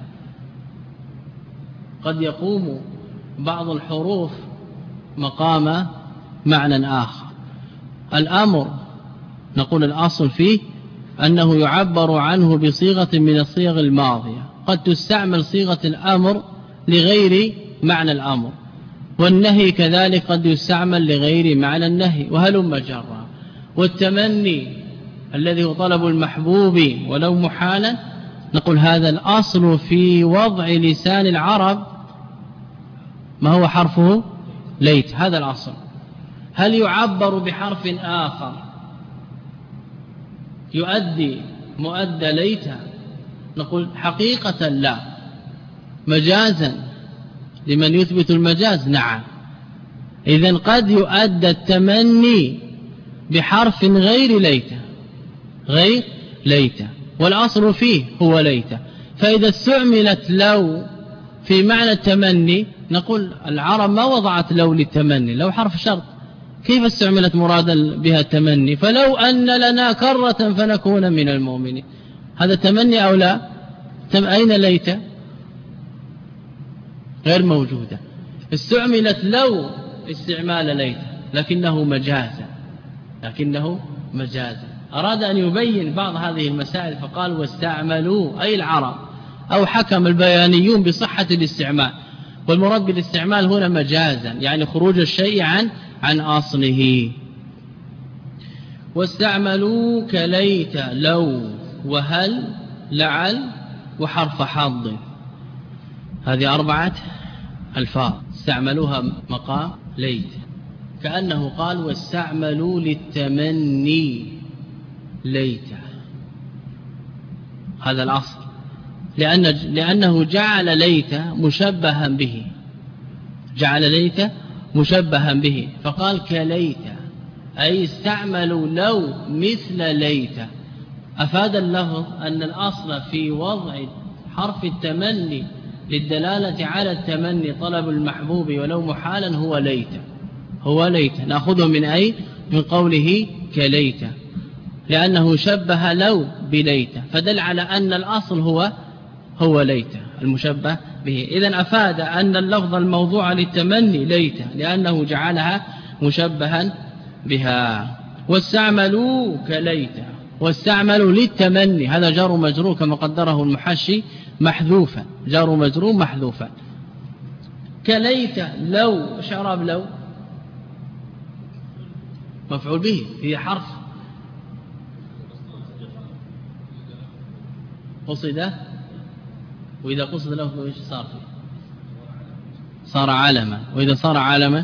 قد يقوم بعض الحروف مقام معنى آخر. الأمر نقول الأصل فيه أنه يعبر عنه بصيغة من الصيغ الماضية، قد تستعمل صيغة الأمر لغير معنى الأمر، والنهي كذلك قد يستعمل لغير معنى النهي، وهلم جرا. والتمني الذي هو طلب المحبوب ولو محالا، نقول هذا الأصل في وضع لسان العرب ما هو حرفه ليت، هذا الأصل. هل يعبر بحرف آخر يؤدي مؤدى ليت؟ نقول حقيقة لا، مجازا لمن يثبت المجاز نعم. إذن قد يؤدى التمني بحرف غير ليت، غير ليت، والأصل فيه هو ليت. فإذا استعملت لو في معنى التمني نقول العرب ما وضعت لو للتمني، لو حرف شرط، كيف استعملت مرادا بها التمني؟ فلو أن لنا كرة فنكون من المؤمنين، هذا تمني أو لا؟ أين ليت؟ غير موجودة. استعملت لو استعمال ليت لكنه مجازا، لكنه مجازا. أراد أن يبين بعض هذه المسائل فقال واستعملوا أي العرب، أو حكم البيانيون بصحة الاستعمال، والمراد بالاستعمال هنا مجازا، يعني خروج الشيء عن عن أصله. واستعملوا كليت لو وهل لعل وحرف حظ، هذه أربعة ألفاظ استعملوها مقام ليت، كأنه قال واستعملوا للتمني ليت، هذا الأصل، لأن لأنه جعل ليت مشبها به، جعل ليت مشبها به، فقال كليت أي استعملوا لو مثل ليت. أفاد اللفظ أن الأصل في وضع حرف التمني للدلالة على التمني طلب المحبوب ولو محالا هو ليت، هو ليت. نأخذه من أي؟ من قوله كليت، لأنه شبه لو بليت، فدل على أن الأصل هو هو ليت. المشبه به. إذن أفاد أن اللفظ الموضوع للتمني ليت لأنه جعلها مشبها بها. واستعملوا كليت، واستعملوا للتمني، هذا جار مجرور كما قدره المحشي محذوفا، جار مجرور محذوفا. كليت لو، شراب لو مفعول به، هي حرف قصد، وإذا قصد له ايش صار فيه؟ صار علما، وإذا صار علما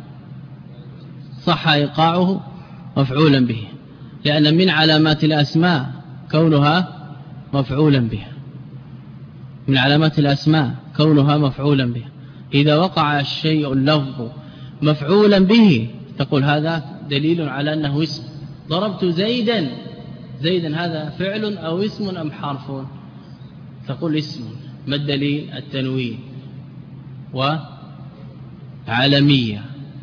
صح إيقاعه مفعولا به، لأن من علامات الأسماء كونها مفعولا بها، من علامات الأسماء كونها مفعولا بها. إذا وقع الشيء اللفظ مفعولا به تقول هذا دليل على أنه اسم. ضربت زيدا، زيدا هذا فعل أو اسم أم حرف؟ تقول اسم. ما الدليل؟ التنوين وعلمية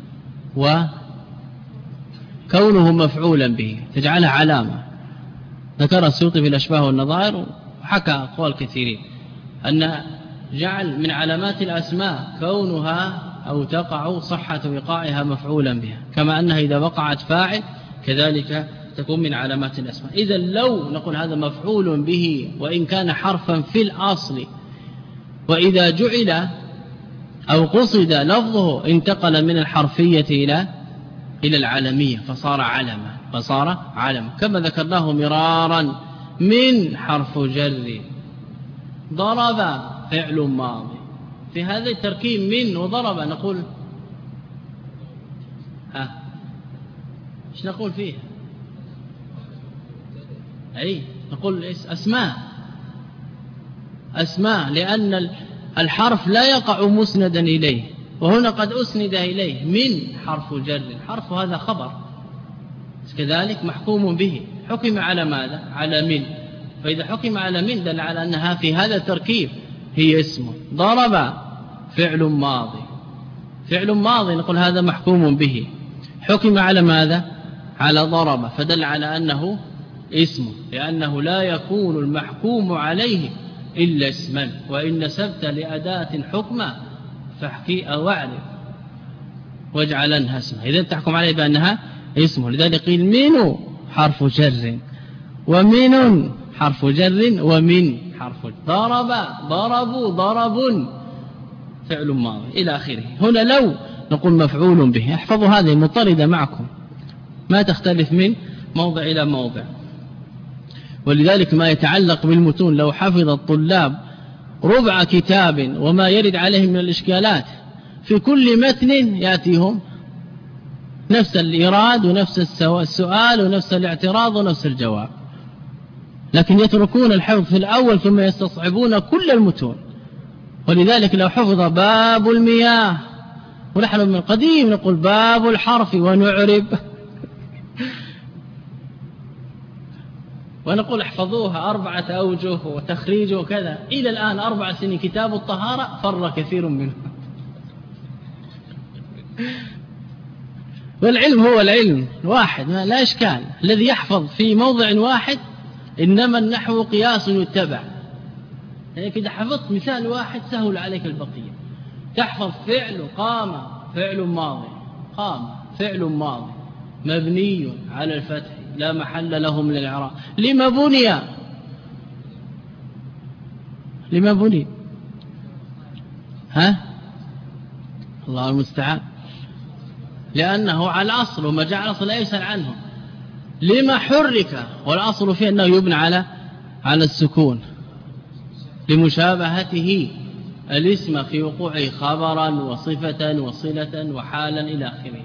وكونه مفعولا به تجعلها علامة. ذكر السيوطي في الأشباه والنظائر وحكى أقوال كثيرين أن جعل من علامات الأسماء كونها أو تقع صحة وقائها مفعولا بها، كما أنها إذا وقعت فاعل كذلك تكون من علامات الأسماء. إذا لو نقول هذا مفعول به وإن كان حرفا في الأصل، وإذا جعل أو قصد لفظه انتقل من الحرفية إلى إلى العلمية فصار علما، فصار علما كما ذكرناه مرارا. من حرف جر، ضرب فعل ماضي، في هذا التركيب من وضرب نقول ها ايش نقول فيه؟ أي نقول أسماء، أسماء، لأن الحرف لا يقع مسندا إليه، وهنا قد أسند إليه. من حرف جر، حرف هذا خبر كذلك محكوم به، حكم على ماذا؟ على من. فإذا حكم على من دل على أنها في هذا التركيب هي اسمه. ضرب فعل ماضي، فعل ماضي نقول هذا محكوم به، حكم على ماذا؟ على ضرب، فدل على أنه اسمه، لأنه لا يكون المحكوم عليه إلا اسما، وإن نسبت لأداة حكمة فاحكي أو اعرف واجعلنها اسمها، إذا تحكم عليه بأنها اسمه. لذلك قيل من حرف جر، ومن حرف جر، ومن حرف جر. ضرب ضربوا ضرب فعل ماضي إلى آخره. هنا لو نقول مفعول به. احفظوا هذه مضطردة معكم ما تختلف من موضع إلى موضع. ولذلك ما يتعلق بالمتون لو حفظ الطلاب ربع كتاب وما يرد عليهم من الإشكالات في كل متن يأتيهم نفس الإيراد ونفس السؤال ونفس الاعتراض ونفس الجواب، لكن يتركون الحفظ في الأول ثم يستصعبون كل المتون. ولذلك لو حفظ باب المياه، ونحن من قديم نقول باب الحرف ونعرب ونقول احفظوها أربعة أوجه وتخريج وكذا، إلى الآن أربع سنين كتاب الطهارة فر كثير منه. والعلم هو العلم واحد لا إشكال، الذي يحفظ في موضع واحد إنما النحو قياس يتبع. يعني كده حفظت مثال واحد سهل عليك البقية. تحفظ فعل قام فعل ماضي، قام فعل ماضي مبني على الفتح لا محل له من الإعراب. لما بني؟ لما بني؟ ها؟ الله المستعان. لأنه على الأصل وما جعل الأصل لا يسأل عنه. لما حرك؟ والأصل فيه أنه يبنى على على السكون لمشابهته الاسم في وقوعه خبرا وصفة وصلة وحالا إلى آخره.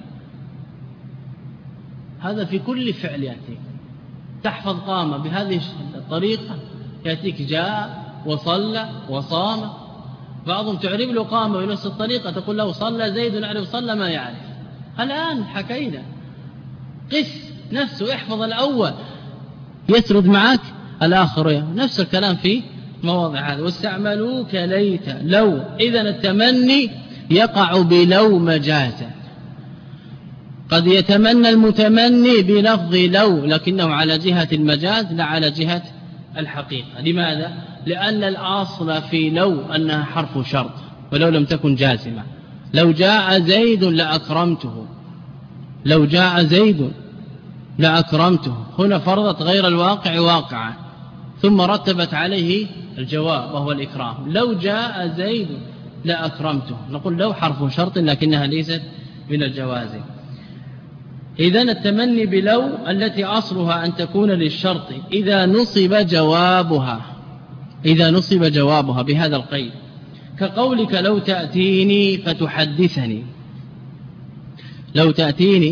هذا في كل فعل يأتيك. تحفظ قام بهذه الطريقة يأتيك جاء وصلى وصام. بعضهم تعرب له قام بنفس الطريقة، تقول له صلى زيد نعرف صلى ما يعرف. الآن حكينا قس نفسه، احفظ الأول يسرد معك الآخر. نفس الكلام في مواضع هذا. واستعملوا كليت لو، إذن التمني يقع بلو مجازا. قد يتمنى المتمني بلفظ لو لكنه على جهة المجاز لا على جهة الحقيقة. لماذا؟ لأن الأصل في لو أنها حرف شرط ولو لم تكن جازمة. لو جاء زيد لأكرمته، لو جاء زيد لأكرمته، هنا فرضت غير الواقع واقعا ثم رتبت عليه الجواب وهو الإكرام. لو جاء زيد لأكرمته، نقول لو حرف شرط لكنها ليست من الجوازم. إذن التمني بلو التي أصلها أن تكون للشرط إذا نصب جوابها، إذا نصب جوابها بهذا القيد، كقولك لو تأتيني فتحدثني، لو تأتيني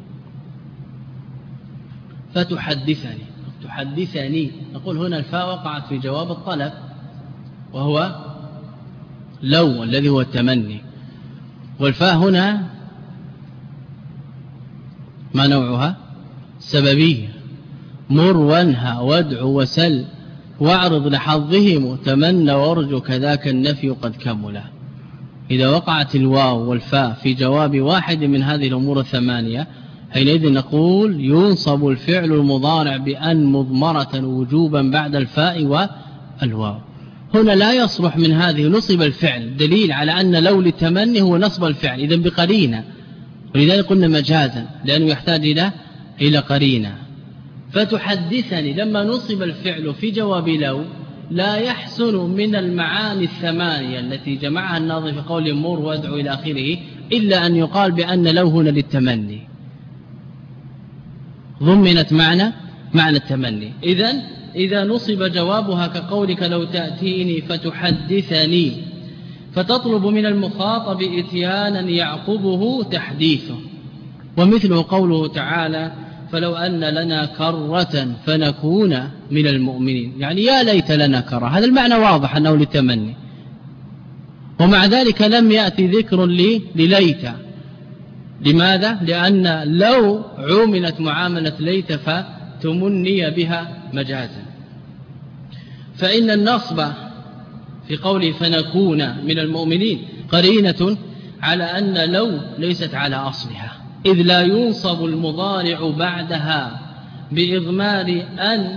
فتحدثني، تحدثني، نقول هنا الفاء وقعت في جواب الطلب وهو لو الذي هو التمني، والفاء هنا ما نوعها؟ سببية. مر وانهى وادع وسل واعرض لحظهم تمنى وارجو كذاك النفي قد كملا. إذا وقعت الواو والفاء في جواب واحد من هذه الأمور الثمانية حينئذ نقول ينصب الفعل المضارع بأن مضمرة وجوبا بعد الفاء والواو. هنا لا يصلح من هذه نصب الفعل، دليل على أن لو للتمني هو نصب الفعل إذن بقرينة، ولذلك قلنا مجازا لأنه يحتاج إلى إلى قرينة. فتحدثني لما نصب الفعل في جواب لو لا يحسن من المعاني الثمانية التي جمعها الناظم في قول مر وادعو إلى آخره إلا أن يقال بأن لو هنا للتمني ضمنت معنى معنى التمني. إذن إذا نصب جوابها كقولك لو تأتيني فتحدثني، فتطلب من المخاطب إتيانا يعقبه تحديثه. ومثله قوله تعالى فلو أن لنا كرة فنكون من المؤمنين، يعني يا ليت لنا كرة، هذا المعنى واضح أنه للتمني، ومع ذلك لم يأتي ذكر لي لليت. لماذا؟ لأن لو عوملت معاملة ليت فتمني بها مجازا. فإن النصب في قوله فنكون من المؤمنين قرينة على أن لو ليست على أصلها، إذ لا ينصب المضارع بعدها بإضمار أن،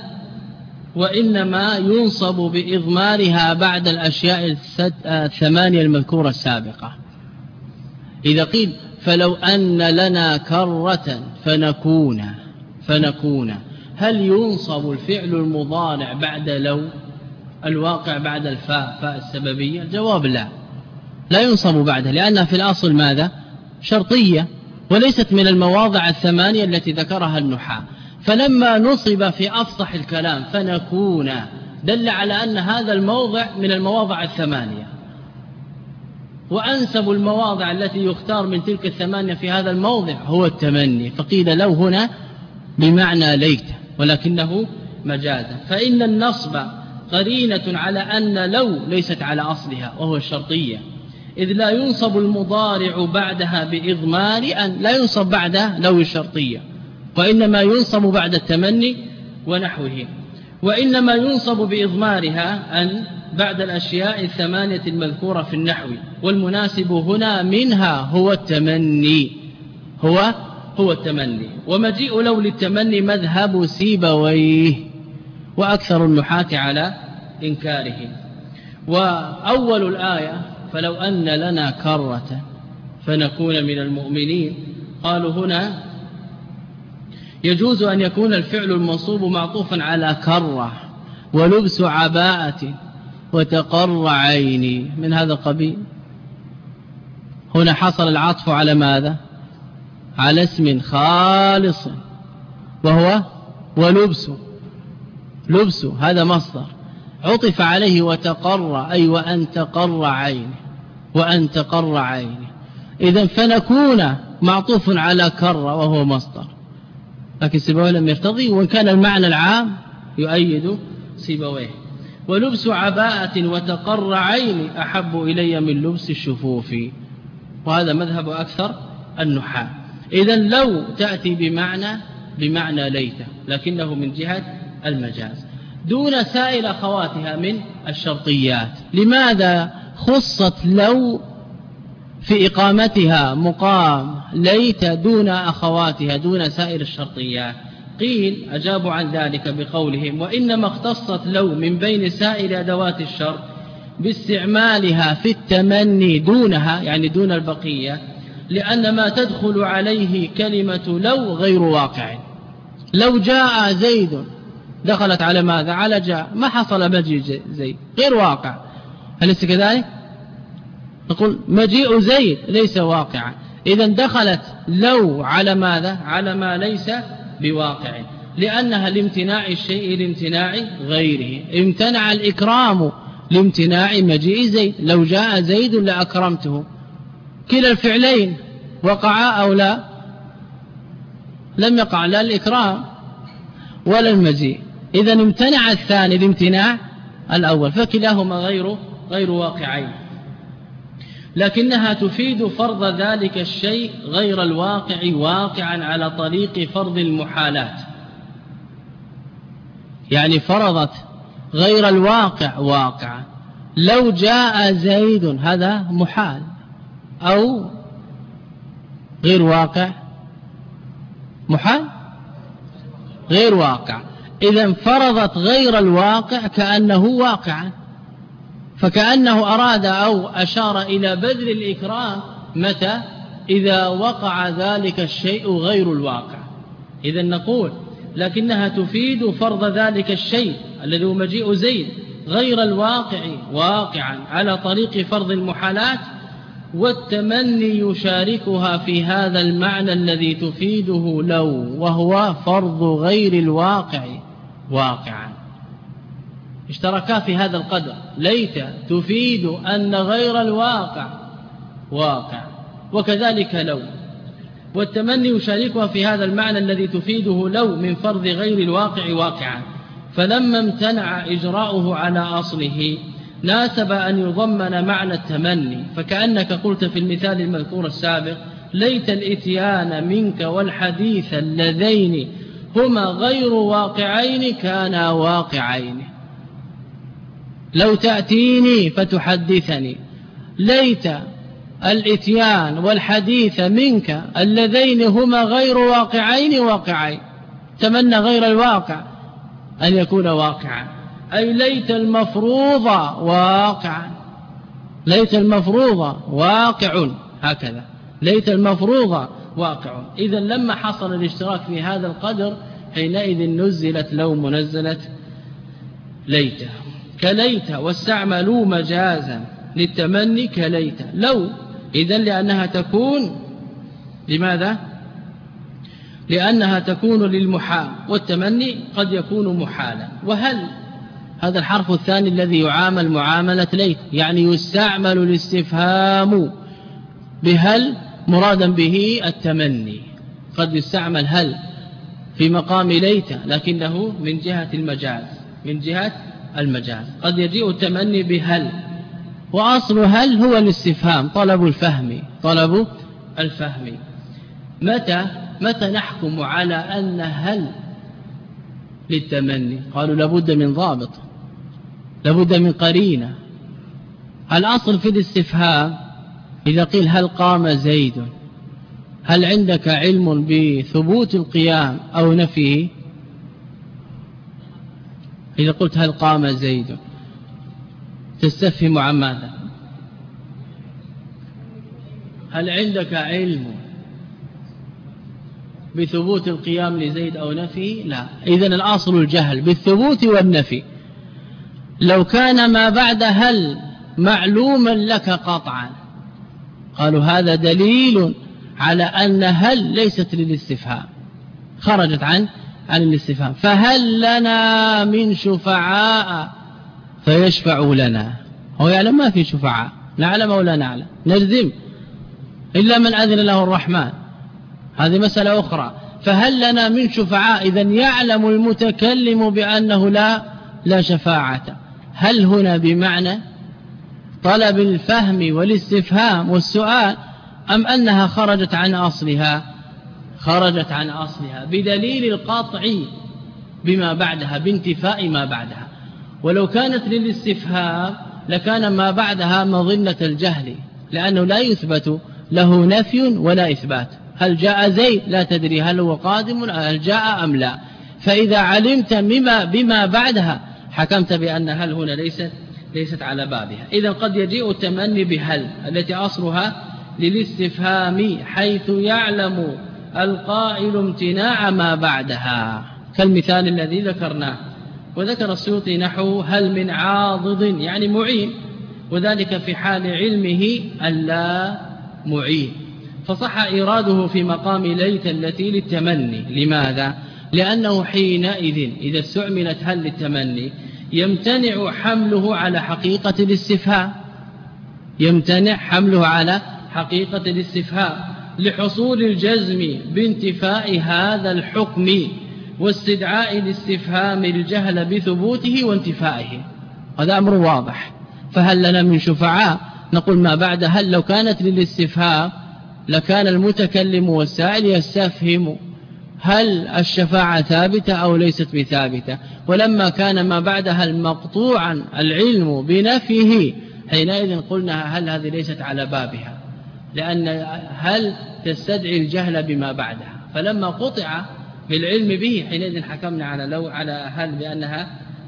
وإنما ينصب بإضمارها بعد الأشياء الثمانية المذكورة السابقة. إذا قيل فلو أن لنا كرة فنكون فنكون هل ينصب الفعل المضارع بعد لو الواقع بعد الفاء فاء السببية؟ الجواب لا، لا ينصب بعدها، لأنها في الأصل ماذا؟ شرطية وليست من المواضع الثمانية التي ذكرها النحاة. فلما نصب في أفصح الكلام فنكون دل على أن هذا الموضع من المواضع الثمانية، وأنسب المواضع التي يختار من تلك الثمانية في هذا الموضع هو التمني، فقيل لو هنا بمعنى ليت ولكنه مجازا. فإن النصب قرينة على أن لو ليست على أصلها وهو الشرطية، إذ لا ينصب المضارع بعدها بإضمار أن، لا ينصب بعد لو الشرطية، وإنما ينصب بعد التمني ونحوه. وإنما ينصب بإضمارها أن بعد الأشياء الثمانية المذكورة في النحو، والمناسب هنا منها هو التمني، هو هو التمني. ومجيء لو للتمني مذهب سيبويه وأكثر النحاة على إنكاره. وأول الآية فلو أن لنا كرة فنكون من المؤمنين، قالوا هنا يجوز أن يكون الفعل المنصوب معطوفا على كرة ولبس عباءة وتقر عيني من هذا القبيل. هنا حصل العطف على ماذا؟ على اسم خالص وهو ولبس، لبس هذا مصدر عطف عليه وتقر، أي وأن تقر عينه، وأن تقر عينه. إذن فنكون معطوف على كر وهو مصدر، لكن سيبويه لم يرتضي، وإن كان المعنى العام يؤيد سيبويه. ولبس عباءة وتقر عيني أحب إلي من لبس الشفوف، وهذا مذهب أكثر النحاة. إذن لو تأتي بمعنى بمعنى ليت، لكنه من جهة المجاز دون سائر أخواتها من الشرطيات. لماذا خصت لو في إقامتها مقام ليت دون أخواتها دون سائر الشرطيات؟ قيل أجابوا عن ذلك بقولهم وإنما اختصت لو من بين سائر أدوات الشر باستعمالها في التمني دونها، يعني دون البقية، لأن ما تدخل عليه كلمة لو غير واقع. لو جاء زيد دخلت على ماذا؟ على جاء، ما حصل مجيء زيد، غير واقع. أليس كذلك؟ نقول مجيء زيد ليس واقعا. إذن دخلت لو على ماذا؟ على ما ليس بواقع، لأنها لامتناع الشيء لامتناع غيره. امتنع الإكرام لامتناع مجيء زيد، لو جاء زيد لأكرمته. كلا الفعلين وقعا أو لا؟ لم يقع لا الإكرام ولا المجيء. إذن امتنع الثاني لامتناع الأول، فكلاهما غير غير واقعين، لكنها تفيد فرض ذلك الشيء غير الواقع واقعا على طريق فرض المحالات، يعني فرضت غير الواقع واقعا. لو جاء زيد هذا محال أو غير واقع؟ محال غير واقع. إذن فرضت غير الواقع كأنه واقعا، فكأنه أراد أو أشار إلى بذل الإكرام متى؟ إذا وقع ذلك الشيء غير الواقع. إذن نقول لكنها تفيد فرض ذلك الشيء الذي هو مجيء زيد غير الواقع واقعا على طريق فرض المحالات، والتمني يشاركها في هذا المعنى الذي تفيده لو، وهو فرض غير الواقع واقعا. اشتركا في هذا القدر. ليت تفيد أن غير الواقع واقع، وكذلك لو. والتمني يشاركها في هذا المعنى الذي تفيده لو من فرض غير الواقع واقعا، فلما امتنع إجراؤه على أصله ناسب أن يضمن معنى التمني، فكأنك قلت في المثال المذكور السابق ليت الإتيان منك والحديث اللذين هما غير واقعين كانا واقعين. لو تأتيني فتحدثني، ليت الإتيان والحديث منك اللذين هما غير واقعين واقعين. تمنى غير الواقع أن يكون واقعا، أي ليت المفروض واقعا، ليت المفروض واقع، هكذا ليت المفروض واقع. إذن لما حصل الاشتراك في هذا القدر حينئذ نزلت لو منزلة ليت. كليت واستعملوا مجازا للتمني كليت لو، إذن لأنها تكون لماذا؟ لأنها تكون للمحال، والتمني قد يكون محالا. وهل هذا الحرف الثاني الذي يعامل معاملة ليت، يعني يستعمل الاستفهام بهل مرادا به التمني. قد يستعمل هل في مقام ليت لكنه من جهة المجاز، من جهة المجاز. قد يجيء التمني بهل، وأصل هل هو الاستفهام، طلب الفهم، طلب الفهم. متى متى نحكم على أن هل للتمني؟ قالوا لابد من ضابط، لابد من قرينة. الأصل في الاستفهام إذا قيل هل قام زيد، هل عندك علم بثبوت القيام أو نفيه؟ إذا قلت هل قام زيد تستفهم عن ماذا؟ هل عندك علم بثبوت القيام لزيد أو نفيه؟ لا. إذن الأصل الجهل بالثبوت والنفي. لو كان ما بعد هل معلوما لك قطعا قالوا هذا دليل على أن هل ليست للاستفهام، خرجت عن عن الاستفهام. فهل لنا من شفعاء فيشفعوا لنا؟ هو يعلم ما في شفعاء، نعلم أو لا نعلم؟ نجزم إلا من أذن له الرحمن، هذه مسألة أخرى. فهل لنا من شفعاء؟ إذن يعلم المتكلم بأنه لا لا شفاعة. هل هنا بمعنى طلب الفهم والاستفهام والسؤال، أم أنها خرجت عن أصلها؟ خرجت عن أصلها بدليل القطع بما بعدها، بانتفاء ما بعدها. ولو كانت للاستفهام لكان ما بعدها مظنة الجهل، لأنه لا يثبت له نفي ولا إثبات. هل جاء زيد؟ لا تدري هل هو قادم، هل جاء أم لا. فإذا علمت بما, بما بعدها حكمت بأن هل هنا ليست, ليست على بابها. إذا قد يجيء التمني بهل التي أصلها للاستفهام حيث يعلم القائل امتناع ما بعدها، كالمثال الذي ذكرناه. وذكر السيوطي نحو هل من عاضد يعني معين، وذلك في حال علمه ألا معين، فصح إراده في مقام ليت التي للتمني. لماذا؟ لأنه حينئذ إذا استعملت هل للتمني يمتنع حمله على حقيقة الاستفهام، يمتنع حمله على حقيقة الاستفهام لحصول الجزم بانتفاء هذا الحكم واستدعاء الاستفهام الجهل بثبوته وانتفائه. هذا أمر واضح. فهل لنا من شفعاء؟ نقول ما بعد هل لو كانت للاستفهام لكان المتكلم والسائل يستفهم هل الشفاعة ثابتة أو ليست بثابتة، ولما كان ما بعدها المقطوعا العلم بنفيه حينئذ قلنا هل هذه ليست على بابها، لأن هل تستدعي الجهل بما بعدها، فلما قطع بالعلم به حينئذ حكمنا على لو على هل بأنها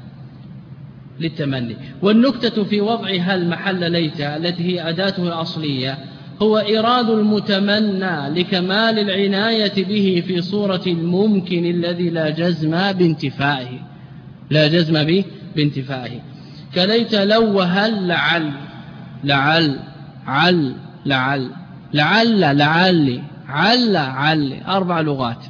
للتمني. والنكتة في وضع هل محل ليت التي هي أداته الأصلية هو إراد المتمنى لكمال العناية به في صورة الممكن الذي لا جزم بانتفائه، لا جزم به بانتفائه، كليت لو وهل لعل لعل عل لعل لعل لعل عل عل أربع لغات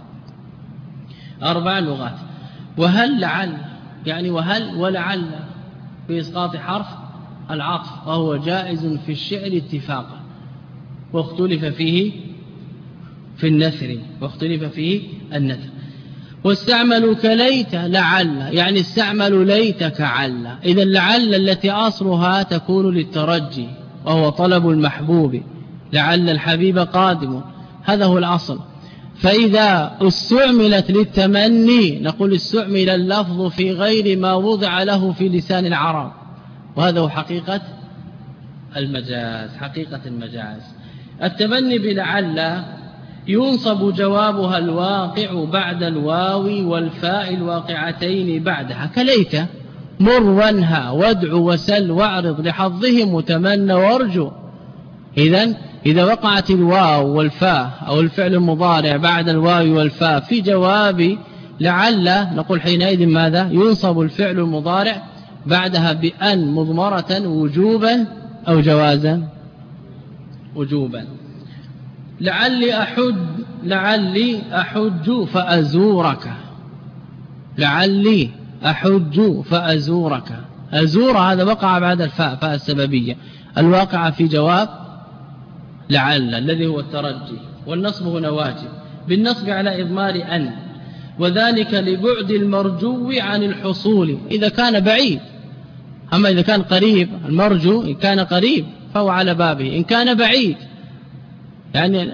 أربع لغات. وهل لعل يعني وهل ولعل بإسقاط حرف العطف، وهو جائز في الشعر اتفاقا، واختلف فيه في النثر واختلف فيه النثر. واستعملوا كليت لعل يعني استعملوا ليت كعل. إذا لعل التي أصلها تكون للترجي وهو طلب المحبوب، لعل الحبيب قادم، هذا هو الأصل. فإذا استعملت للتمني نقول استعمل اللفظ في غير ما وضع له في لسان العرب، وهذا هو حقيقة المجاز، حقيقة المجاز. التمني بلعل ينصب جوابها الواقع بعد الواو والفاء الواقعتين بعدها، كليت مر وانهى وادع وسل واعرض لحظهم وتمنى وارجو. إذن إذا وقعت الواو والفاء أو الفعل المضارع بعد الواو والفاء في جواب لعل نقول حينئذ ماذا؟ ينصب الفعل المضارع بعدها بأن مضمرة وجوبا أو جوازا؟ وجوبا. لعلي أحج لعلي أحج فأزورك، لعلي أحج فأزورك، أزور هذا وقع بعد الفاء، فاء السببية الواقع في جواب لعل الذي هو الترجي، والنصب هنا واجب بالنصب على إضمار أن، وذلك لبعد المرجو عن الحصول إذا كان بعيد. أما إذا كان قريب المرجو إن كان قريب فهو على بابه، إن كان بعيد يعني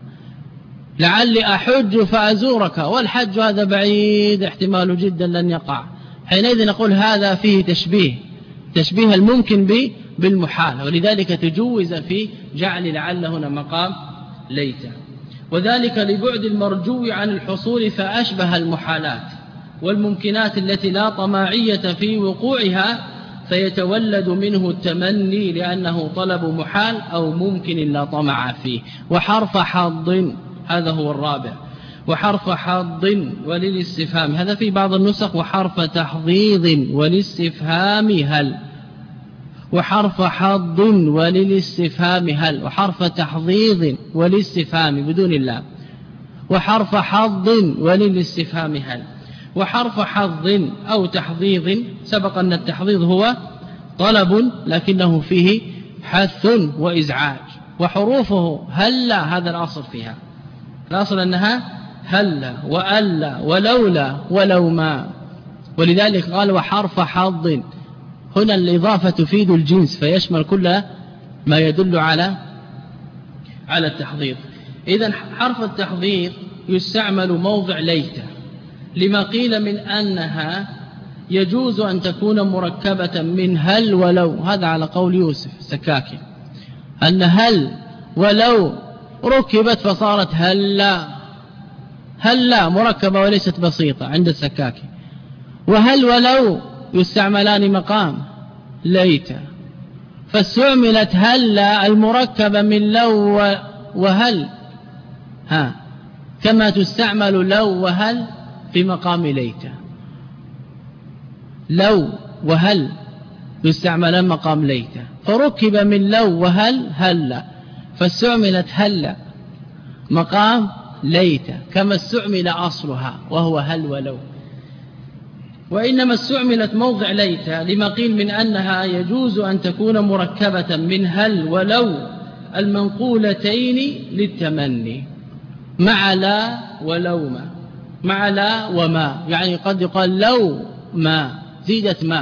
لعلي أحج فأزورك، والحج هذا بعيد احتمال جدا لن يقع، حينئذ نقول هذا فيه تشبيه، تشبيه الممكن به بالمحال، ولذلك تجوز في جعل لعل هنا مقام ليت. وذلك لبعد المرجو عن الحصول فأشبه المحالات والممكنات التي لا طماعية في وقوعها، فيتولد منه التمني لأنه طلب محال أو ممكن لا طمع فيه. وحرف حظ هذا هو الرابع، وحرف حظ وللاستفهام، هذا في بعض النسخ وحرف تحضيض ولاستفهام هل، وحرف حظ وللاستفهام هل، وحرف تحضيض والاستفهام بدون اللام، وحرف حظ وللاستفهام هل. وحرف حظ أو تحضيض سبق أن التحضيض هو طلب لكنه فيه حث وإزعاج، وحروفه هلا هذا الأصل فيها، الأصل أنها هلا وألا ولولا ولو ما، ولذلك قال وحرف حظ. هنا الإضافة تفيد الجنس فيشمل كل ما يدل على على التحضيض. إذن حرف التحضيض يستعمل موضع ليت لما قيل من أنها يجوز أن تكون مركبة من هل ولو، هذا على قول يوسف سكاكي أن هل ولو ركبت فصارت هلا، هل لا مركبة وليست بسيطة عند السكاكي، وهل ولو يستعملان مقام ليت، فاستعملت هل المركبة من لو وهل ها كما تستعمل لو وهل في مقام ليت. لو وهل يستعملان مقام ليت، فركب من لو وهل هل، فاستعملت هل مقام ليت كما استعمل أصلها وهو هل ولو. وإنما استعملت موضع ليت لما قيل من أنها يجوز أن تكون مركبة من هل ولو المنقولتين للتمني مع لا ولو ما، مع لا وما، يعني قد يقال لو ما زيدت ما،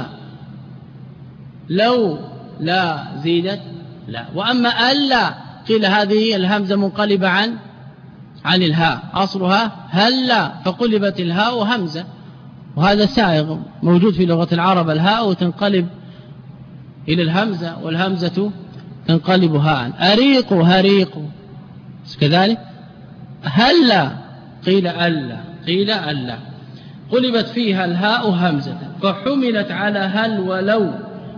لو لا زيدت لا. وأما ألا قيل هذه الهمزة منقلبة عن عن الهاء، أصلها هلا فقلبت الهاء همزة، وهذا سائغ موجود في لغة العرب، الهاء تنقلب إلى الهمزة والهمزة تنقلب هاء. أريق هريق كذلك. هلا قيل ألا قيل ألا قلبت فيها الهاء همزة، فحملت على هل ولو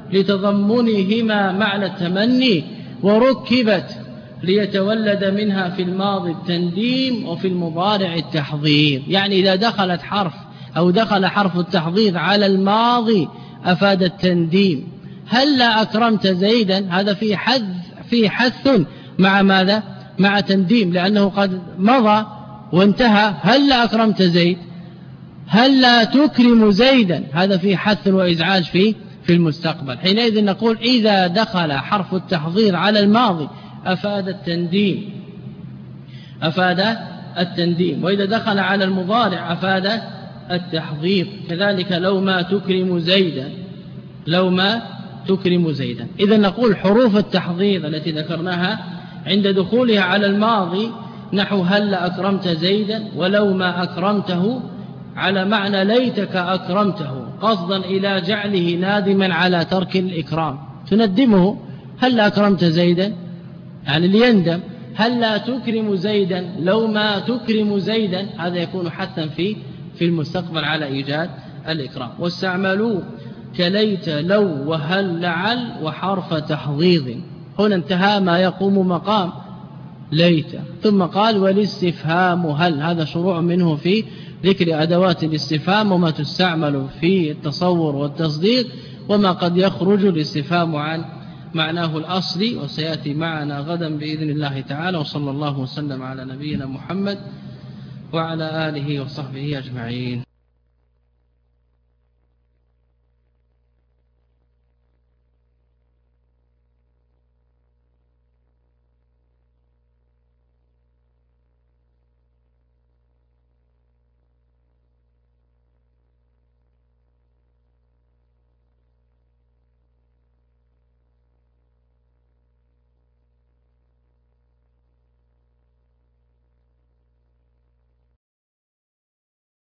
لتضمنهما معنى التمني، وركبت ليتولد منها في الماضي التنديم وفي المضارع التحضير. يعني إذا دخلت حرف أو دخل حرف التحضير على الماضي أفاد التنديم. هلا أكرمت زيدا، هذا في حث في حث مع ماذا؟ مع تنديم، لأنه قد مضى وانتهى. هلا أكرمت زيد. هلا تكرم زيدا، هذا في حث وإزعاج في في المستقبل. حينئذ نقول إذا دخل حرف التحضير على الماضي أفاد التنديم أفاد التنديم وإذا دخل على المضارع أفاد التحضير. كذلك لو ما تكرم زيدا، لو ما تكرم زيدا. إذا نقول حروف التحضير التي ذكرناها عند دخولها على الماضي نحو هل أكرمت زيدا ولو ما أكرمته، على معنى ليتك أكرمته، قصدا إلى جعله نادما على ترك الإكرام. تندمه هل أكرمت زيدا، يعني ليندم. هل لا تكرم زيدا لو ما تكرم زيدا، هذا يكون حثا في في المستقبل على إيجاد الإكرام. واستعملوا كليت لو وهل لعل وحرف تحضيض. هنا انتهى ما يقوم مقام ليت، ثم قال والاستفهام هل، هذا شروع منه في ذكر أدوات الاستفهام وما تستعمل في التصور والتصديق، وما قد يخرج الاستفهام عن معناه الأصلي، وسيأتي معنا غدا بإذن الله تعالى. وصلى الله وسلم على نبينا محمد وعلى آله وصحبه أجمعين.